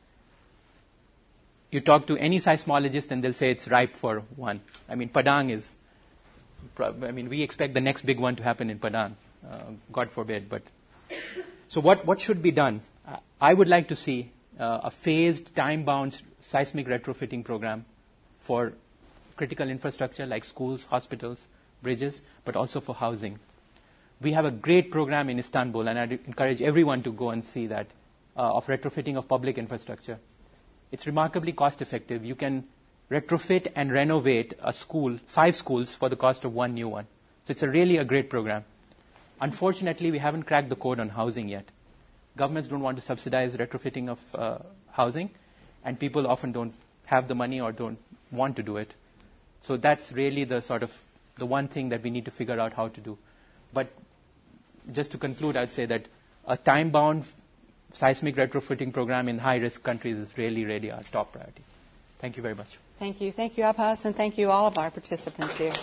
You talk to any seismologist and they'll say it's ripe for one. I mean, Padang is, I mean, we expect the next big one to happen in Padang. Uh, God forbid. But so what, what should be done? Uh, I would like to see uh, a phased, time-bound seismic retrofitting program for critical infrastructure like schools, hospitals, bridges, but also for housing. We have a great program in Istanbul, and I encourage everyone to go and see that, uh, of retrofitting of public infrastructure. It's remarkably cost-effective. You can retrofit and renovate a school, five schools, for the cost of one new one. So it's a really a great program. Unfortunately, we haven't cracked the code on housing yet. Governments don't want to subsidize retrofitting of uh, housing, and people often don't have the money or don't want to do it. So that's really the sort of the one thing that we need to figure out how to do. But just to conclude, I'd say that a time-bound seismic retrofitting program in high-risk countries is really, really our top priority. Thank you very much. Thank you. Thank you, Abhas, and thank you all of our participants here.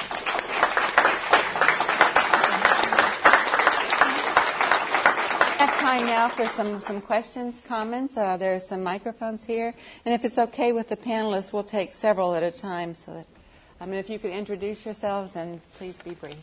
We have time now for some, some questions, comments. Uh, there are some microphones here. And if it's okay with the panelists, we'll take several at a time. So that, I mean, if you could introduce yourselves and please be brief.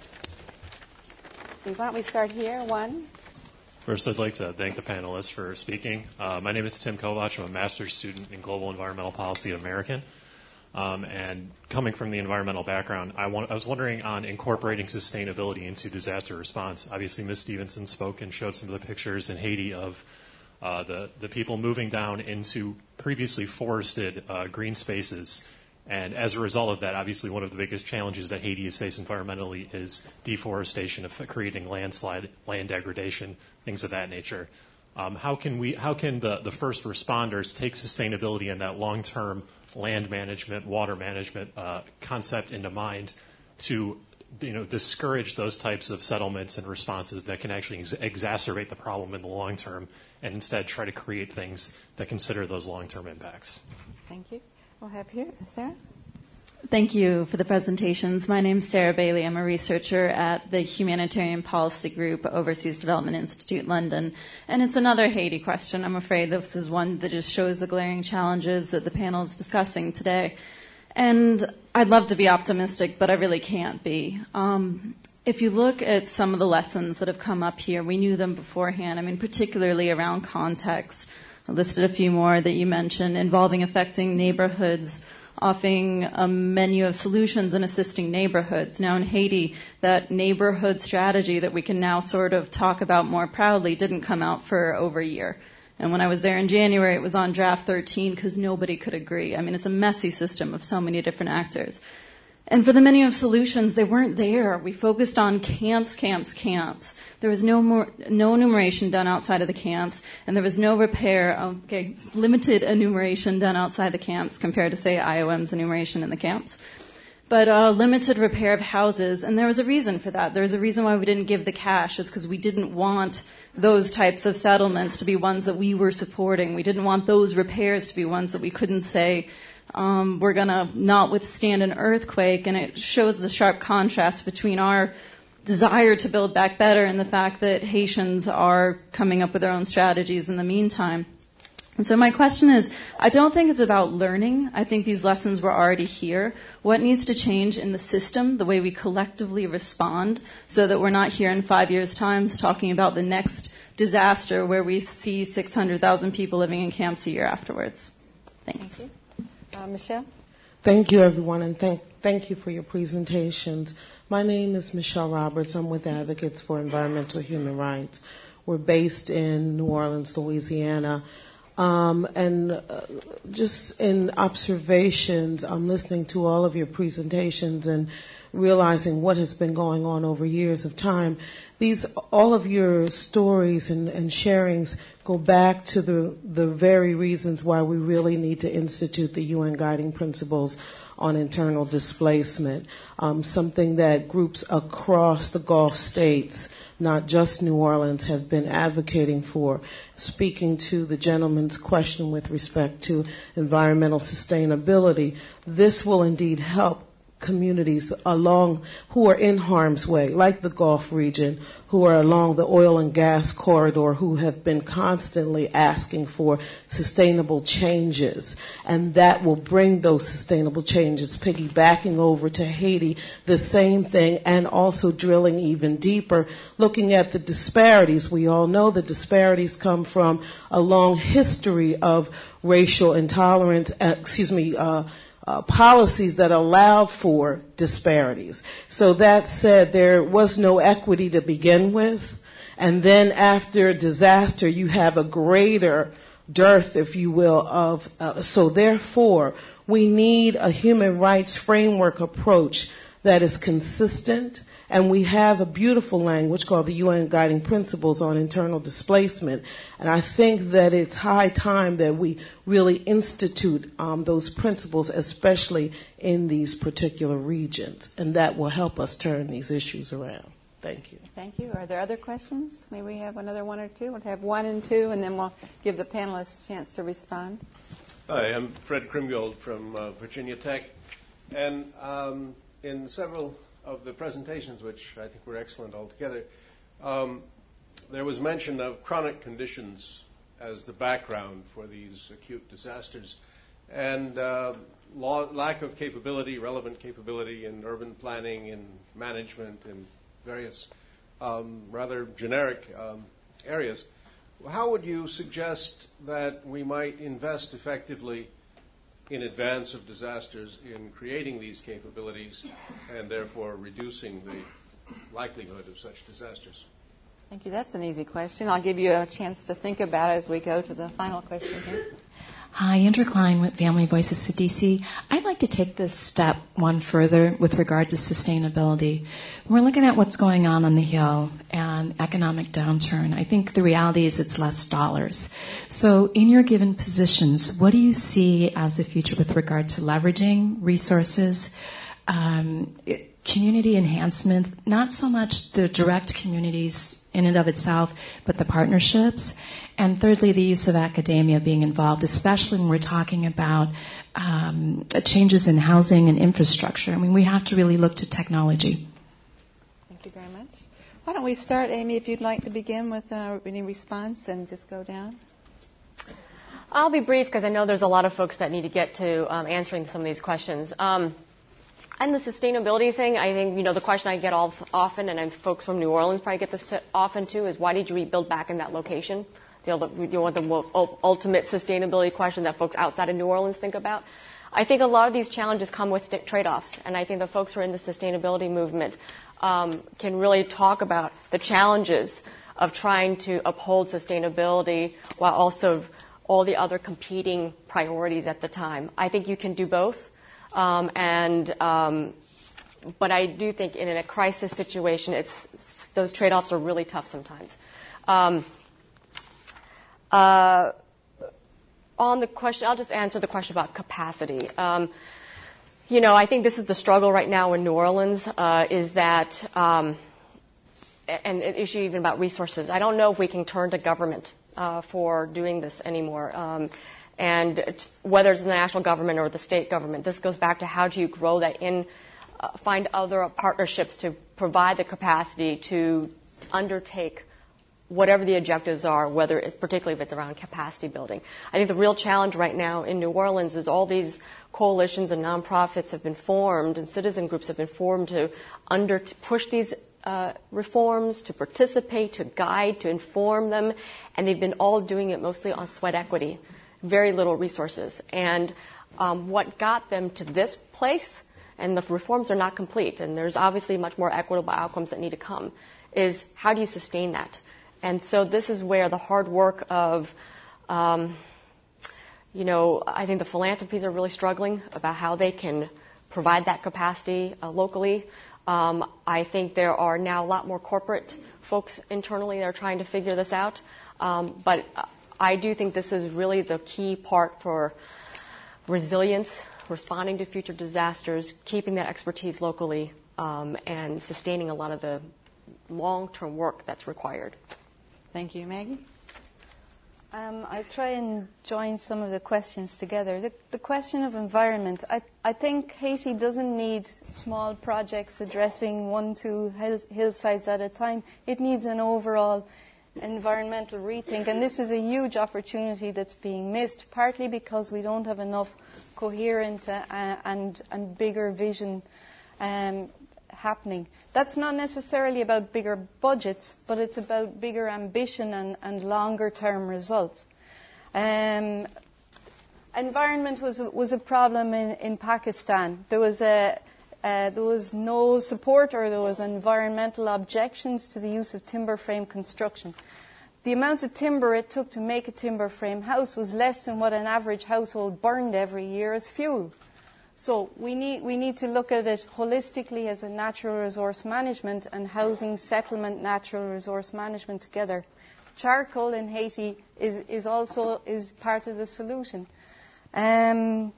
Why don't we start here? One. First, I'd like to thank the panelists for speaking. Uh, my name is Tim Kovach. I'm a master's student in global environmental policy at American. Um, and coming from the environmental background, I, want, I was wondering on incorporating sustainability into disaster response. Obviously, Miz Stevenson spoke and showed some of the pictures in Haiti of uh, the, the people moving down into previously forested uh, green spaces. And as a result of that, obviously one of the biggest challenges that Haiti has faced environmentally is deforestation, of creating landslide, land degradation, things of that nature. Um, how can we? How can the, the first responders take sustainability and that long-term land management, water management uh, concept into mind to, you know, discourage those types of settlements and responses that can actually ex- exacerbate the problem in the long term, and instead try to create things that consider those long-term impacts? Thank you. We'll have here, Sarah. Thank you for the presentations. My name is Sarah Bailey. I'm a researcher at the Humanitarian Policy Group at Overseas Development Institute, London. And it's another Haiti question. I'm afraid this is one that just shows the glaring challenges that the panel is discussing today. And I'd love to be optimistic, but I really can't be. Um, if you look at some of the lessons that have come up here, we knew them beforehand. I mean, particularly around context. I listed a few more that you mentioned, involving affecting neighborhoods, offering a menu of solutions and assisting neighborhoods. Now in Haiti, that neighborhood strategy that we can now sort of talk about more proudly didn't come out for over a year. And when I was there in January, it was on draft thirteen because nobody could agree. I mean, it's a messy system of so many different actors. And for the menu of solutions, they weren't there. We focused on camps, camps, camps. There was no more, no enumeration done outside of the camps, and there was no repair, okay, limited enumeration done outside the camps compared to, say, I O M's enumeration in the camps. But uh, limited repair of houses, and there was a reason for that. There was a reason why we didn't give the cash. It's because we didn't want those types of settlements to be ones that we were supporting. We didn't want those repairs to be ones that we couldn't say, Um, we're going to not withstand an earthquake, and it shows the sharp contrast between our desire to build back better and the fact that Haitians are coming up with their own strategies in the meantime. And so my question is, I don't think it's about learning. I think these lessons were already here. What needs to change in the system, the way we collectively respond, so that we're not here in five years' time talking about the next disaster where we see six hundred thousand people living in camps a year afterwards? Thanks. Thank you. Uh, Michelle? Thank you, everyone, and thank, thank you for your presentations. My name is Michelle Roberts. I'm with Advocates for Environmental Human Rights. We're based in New Orleans, Louisiana. Um, and uh, just in observations, I'm listening to all of your presentations and realizing what has been going on over years of time. These, all of your stories and, and sharings go back to the, the very reasons why we really need to institute the U N Guiding Principles on Internal Displacement, um, something that groups across the Gulf states, not just New Orleans, have been advocating for. Speaking to the gentleman's question with respect to environmental sustainability, this will indeed help communities along who are in harm's way, like the Gulf region, who are along the oil and gas corridor, who have been constantly asking for sustainable changes. And that will bring those sustainable changes, piggybacking over to Haiti, the same thing, and also drilling even deeper, looking at the disparities. We all know the disparities come from a long history of racial intolerance, uh, excuse me, uh, Uh, policies that allowed for disparities. So that said, there was no equity to begin with, and then after disaster, you have a greater dearth, if you will, of, uh, so therefore, We need a human rights framework approach that is consistent, and we have a beautiful language called the U N Guiding Principles on Internal Displacement. And I think that it's high time that we really institute um, those principles, especially in these particular regions, and that will help us turn these issues around. Thank you. Thank you. Are there other questions? Maybe we have another one or two. We'll have one and two, and then we'll give the panelists a chance to respond. Hi, I'm Fred Krimgold from uh, Virginia Tech. And um, in several of the presentations, which I think were excellent altogether, um, there was mention of chronic conditions as the background for these acute disasters, and uh, law, lack of capability, relevant capability in urban planning, in management, in various um, rather generic um, areas. How would you suggest that we might invest effectively in advance of disasters in creating these capabilities and therefore reducing the likelihood of such disasters? Thank you. That's an easy question. I'll give you a chance to think about it as we go to the final question here. Hi, Andrew Klein with Family Voices of D C. I'd like to take this step one further with regard to sustainability. We're looking at what's going on on the Hill and economic downturn. I think the reality is it's less dollars. So in your given positions, what do you see as a future with regard to leveraging resources, um, community enhancement, not so much the direct communities in and of itself, but the partnerships? And thirdly, the use of academia being involved, especially when we're talking about um, changes in housing and infrastructure. I mean, we have to really look to technology. Thank you very much. Why don't we start, Amy, if you'd like to begin with uh, any response and just go down. I'll be brief because I know there's a lot of folks that need to get to um, answering some of these questions. Um, and the sustainability thing, I think, you know, the question I get all, often, and I'm, folks from New Orleans probably get this to, often too, is why did you rebuild back in that location? You know, the ultimate sustainability question that folks outside of New Orleans think about. I think a lot of these challenges come with trade-offs, and I think the folks who are in the sustainability movement um, can really talk about the challenges of trying to uphold sustainability while also all the other competing priorities at the time. I think you can do both, um, and um, but I do think in a crisis situation, it's those trade-offs are really tough sometimes. Um, Uh, on the question, I'll just answer the question about capacity. Um, you know, I think this is the struggle right now in New Orleans, uh, is that, um, and an issue even about resources. I don't know if we can turn to government uh, for doing this anymore. Um, and whether it's the national government or the state government, this goes back to how do you grow that in, uh, find other partnerships to provide the capacity to undertake whatever the objectives are, whether it's particularly if it's around capacity building. I think the real challenge right now in New Orleans is all these coalitions and nonprofits have been formed and citizen groups have been formed to under to push these uh, reforms, to participate, to guide, to inform them, and they've been all doing it mostly on sweat equity, very little resources. And um, what got them to this place, and the reforms are not complete, and there's obviously much more equitable outcomes that need to come, is how do you sustain that? And so this is where the hard work of, um, you know, I think the philanthropies are really struggling about how they can provide that capacity uh, locally. Um, I think there are now a lot more corporate folks internally that are trying to figure this out. Um, but I do think this is really the key part for resilience, responding to future disasters, keeping that expertise locally, um, and sustaining a lot of the long-term work that's required. Thank you. Maggie? Um, I'll try and join some of the questions together. The, the question of environment, I, I think Haiti doesn't need small projects addressing one, two hill, hillsides at a time. It needs an overall environmental rethink, and this is a huge opportunity that's being missed, partly because we don't have enough coherent uh, and, and bigger vision um, happening. That's not necessarily about bigger budgets, but it's about bigger ambition and, and longer-term results. Um, environment was a, was a problem in, in Pakistan. There was a uh, there was no support, or there was environmental objections to the use of timber frame construction. the amount of timber it took to make a timber frame house was less than what an average household burned every year as fuel. So we need, we need to look at it holistically as a natural resource management and housing settlement natural resource management together. Charcoal in Haiti is, is also is part of the solution. Um,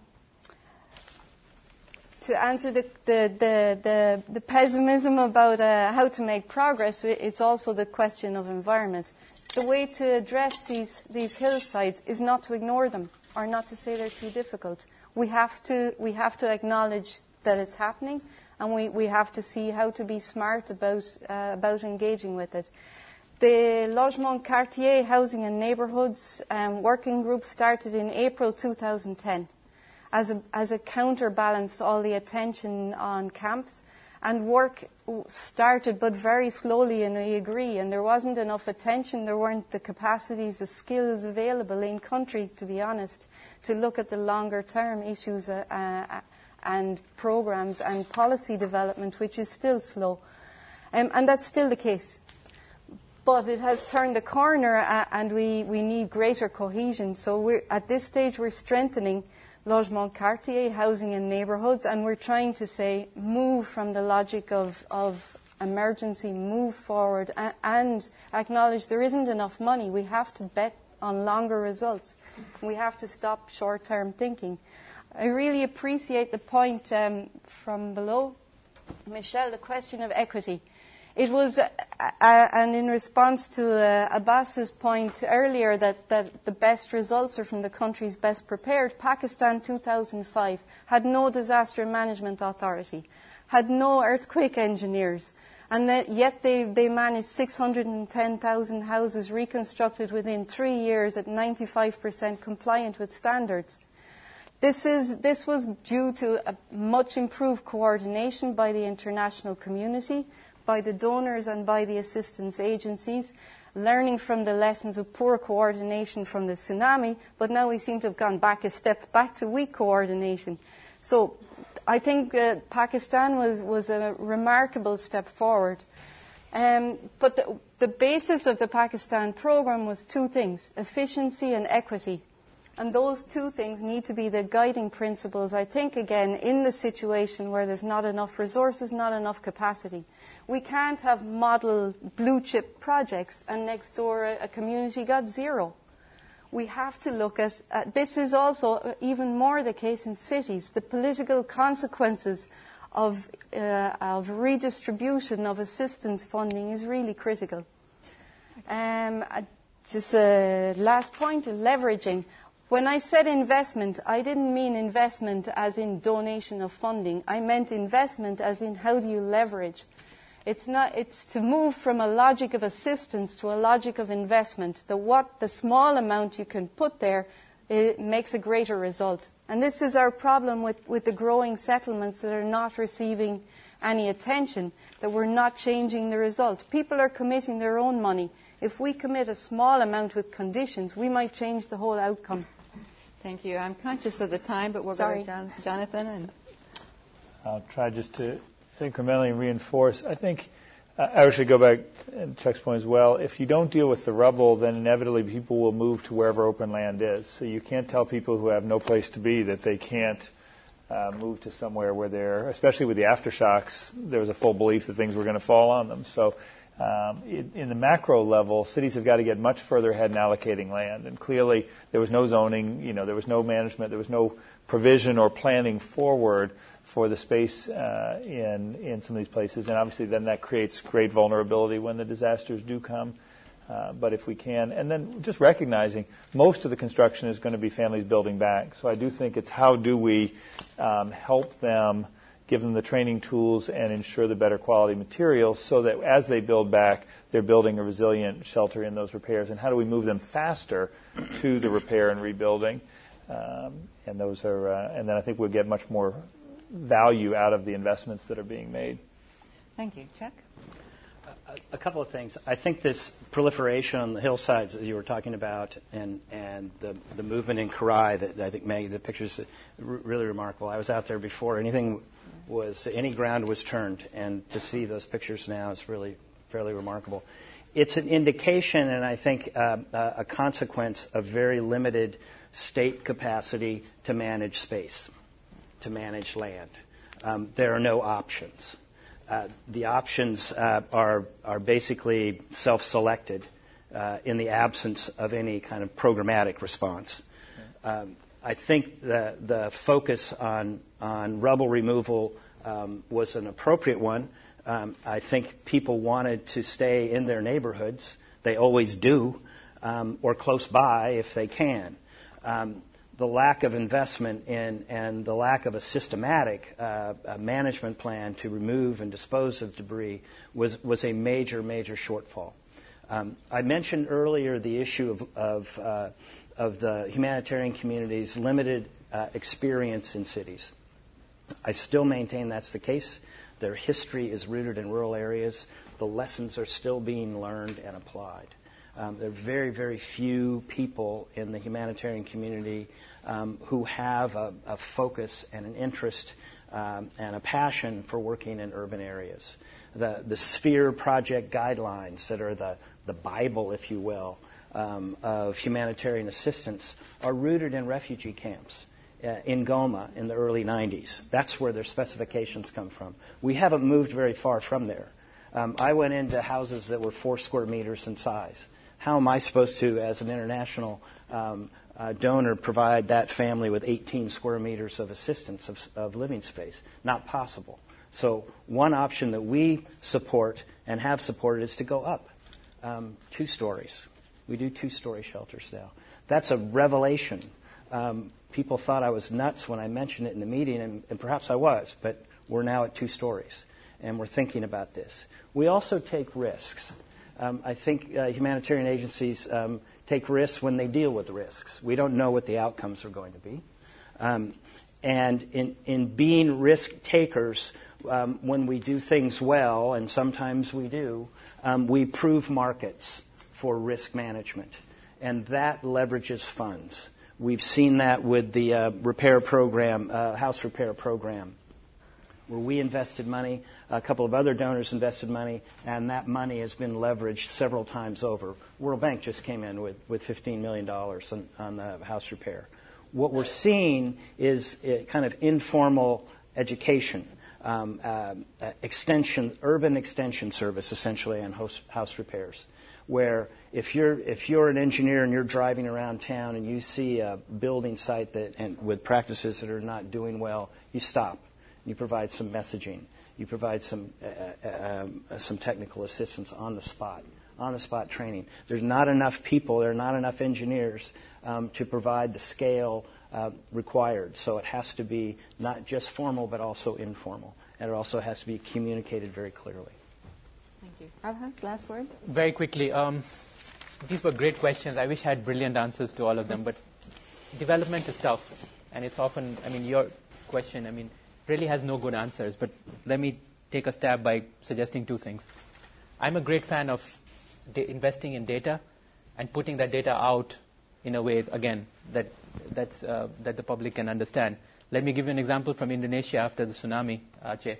to answer the, the, the, the, the pessimism about uh, how to make progress, it's also the question of environment. The way to address these, these hillsides is not to ignore them or not to say they're too difficult. We have to, we have to acknowledge that it's happening, and we, we have to see how to be smart about, uh, about engaging with it. The Logement Quartier Housing and Neighbourhoods um, Working Group started in April two thousand ten as a, as a counterbalance to all the attention on camps. And work started, but very slowly, and I agree. And there wasn't enough attention. There weren't the capacities, the skills available in country, to be honest, to look at the longer-term issues uh, uh, and programs and policy development, which is still slow. Um, and that's still the case. But it has turned the corner, uh, and we, we need greater cohesion. So we're, at this stage, we're strengthening Logement Quartier, housing and neighbourhoods, and we're trying to say move from the logic of, of emergency, move forward, and, and acknowledge there isn't enough money. We have to bet on longer results. We have to stop short-term thinking. I really appreciate the point um, from below, Michelle, the question of equity. It was, uh, uh, and in response to uh, Abbas's point earlier that, that the best results are from the countries best prepared, Pakistan two thousand five had no disaster management authority, had no earthquake engineers, and that yet they, they managed six hundred ten thousand houses reconstructed within three years at ninety-five percent compliant with standards. This, is, this was due to a much improved coordination by the international community, by the donors and by the assistance agencies, learning from the lessons of poor coordination from the tsunami, but now we seem to have gone back a step back to weak coordination. So I think uh, Pakistan was, was a remarkable step forward. Um, but the, the basis of the Pakistan program was two things, efficiency and equity. And those two things need to be the guiding principles, I think, again, in the situation where there's not enough resources, not enough capacity. We can't have model blue-chip projects and next door a, a community got zero. We have to look at, uh, this is also even more the case in cities, the political consequences of, uh, of redistribution of assistance funding is really critical. Um, just a last point, leveraging. When I said investment, I didn't mean investment as in donation of funding. I meant investment as in how do you leverage. It's not. It's to move from a logic of assistance to a logic of investment. The what, the small amount you can put there, it makes a greater result. And this is our problem with, with the growing settlements that are not receiving any attention, that we're not changing the result. People are committing their own money. If we commit a small amount with conditions, we might change the whole outcome. Thank you. I'm conscious of the time, but we'll Sorry. go to John, Jonathan. And I'll try just to incrementally reinforce. I think uh, I should go back and Chuck's point as well. If you don't deal with the rubble, then inevitably people will move to wherever open land is. So you can't tell people who have no place to be that they can't uh, move to somewhere where they're, especially with the aftershocks, there was a full belief that things were going to fall on them. So Um, in, in the macro level, cities have got to get much further ahead in allocating land. And clearly, there was no zoning, you know, there was no management, there was no provision or planning forward for the space uh, in in some of these places. And obviously, then that creates great vulnerability when the disasters do come. Uh, but if we can, and then just recognizing most of the construction is going to be families building back. So I do think it's how do we um, help them, give them the training tools, and ensure the better quality materials so that as they build back, they're building a resilient shelter in those repairs. And how do we move them faster to the repair and rebuilding? Um, and those are, uh, and then I think we'll get much more value out of the investments that are being made. thank you. Chuck? A, a couple of things. I think this proliferation on the hillsides that you were talking about, and and the the movement in Karai, that I think Maggie, the pictures are really remarkable. I was out there before anything was any ground was turned, and to see those pictures now is really fairly remarkable. it's an indication, and I think uh, uh, a consequence of very limited state capacity to manage space, to manage land. Um, there are no options. Uh, the options uh, are are basically self-selected uh, in the absence of any kind of programmatic response. Um, I think the the focus on on rubble removal um, was an appropriate one. Um, I think people wanted to stay in their neighborhoods. They always do, um, or close by if they can. Um, the lack of investment in and the lack of a systematic uh, a management plan to remove and dispose of debris was, was a major, major shortfall. Um, I mentioned earlier the issue of, of, uh, of the humanitarian community's limited uh, experience in cities. I still maintain that's the case. Their history is rooted in rural areas. The lessons are still being learned and applied. Um, there are very, very few people in the humanitarian community um, who have a, a focus and an interest um, and a passion for working in urban areas. The, the SPHERE project guidelines that are the, the Bible, if you will, um, of humanitarian assistance are rooted in refugee camps uh, in Goma in the early nineties. That's where their specifications come from. We haven't moved very far from there. Um, I went into houses that were four square meters in size. How am I supposed to, as an international um, uh, donor, provide that family with eighteen square meters of assistance of, of living space? Not possible. So one option that we support and have supported is to go up um, two stories. We do two-story shelters now. That's a revelation. Um, people thought I was nuts when I mentioned it in the meeting, and, and perhaps I was, but we're now at two stories, and we're thinking about this. We also take risks. Um, I think uh, humanitarian agencies um, take risks when they deal with risks. We don't know what the outcomes are going to be. Um, and in, in being risk takers, um, when we do things well, and sometimes we do, um, we prove markets for risk management. And that leverages funds. We've seen that with the uh, repair program, uh, house repair program, where we invested money, a couple of other donors invested money, and that money has been leveraged several times over. World Bank just came in with, with fifteen million dollars on, on the house repair. What we're seeing is a kind of informal education, um, uh, extension, urban extension service, essentially, on house, house repairs, where if you're if you're an engineer and you're driving around town and you see a building site that and with practices that are not doing well, you stop. You provide some messaging. You provide some uh, uh, um, some technical assistance on the spot, on the spot training. There's not enough people. There are not enough engineers um, to provide the scale uh, required. So it has to be not just formal, but also informal, and it also has to be communicated very clearly. Thank you. Abhas, last word. Very quickly, um, these were great questions. I wish I had brilliant answers to all of them, but development is tough, and it's often. I mean, your question. I mean. Really has no good answers, but let me take a stab by suggesting two things. I'm a great fan of da- investing in data and putting that data out in a way, again, that that's, uh, that the public can understand. Let me give you an example from Indonesia after the tsunami, Aceh.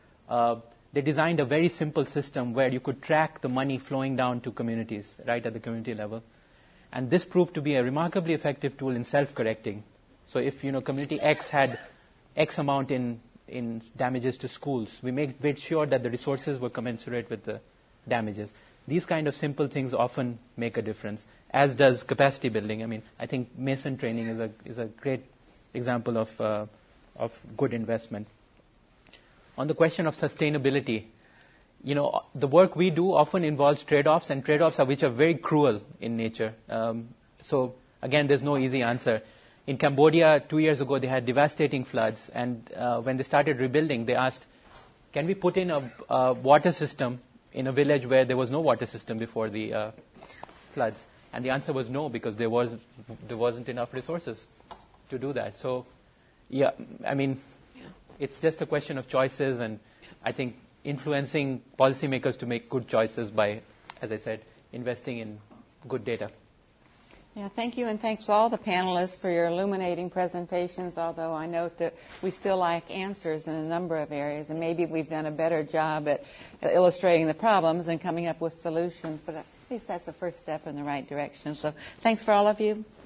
Uh, they designed a very simple system where you could track the money flowing down to communities, right at the community level. And this proved to be a remarkably effective tool in self-correcting. So if, you know, community X had X amount in, in damages to schools, we made, made sure that the resources were commensurate with the damages. These kind of simple things often make a difference, as does capacity building. I mean, I think Mason training is a is a great example of uh, of good investment. On the question of sustainability, you know, the work we do often involves trade-offs, and trade-offs are which are very cruel in nature. Um, so again, there's no easy answer. In Cambodia, two years ago, they had devastating floods, and uh, when they started rebuilding, they asked, can we put in a, a water system in a village where there was no water system before the uh, floods? And the answer was no, because there, was, there wasn't enough resources to do that. So, yeah, I mean, yeah. It's just a question of choices, and yeah. I think influencing policymakers to make good choices by, as I said, investing in good data. Yeah, thank you, and thanks to all the panelists for your illuminating presentations, although I note that we still lack answers in a number of areas, and maybe we've done a better job at illustrating the problems and coming up with solutions, but at least that's the first step in the right direction. So thanks for all of you.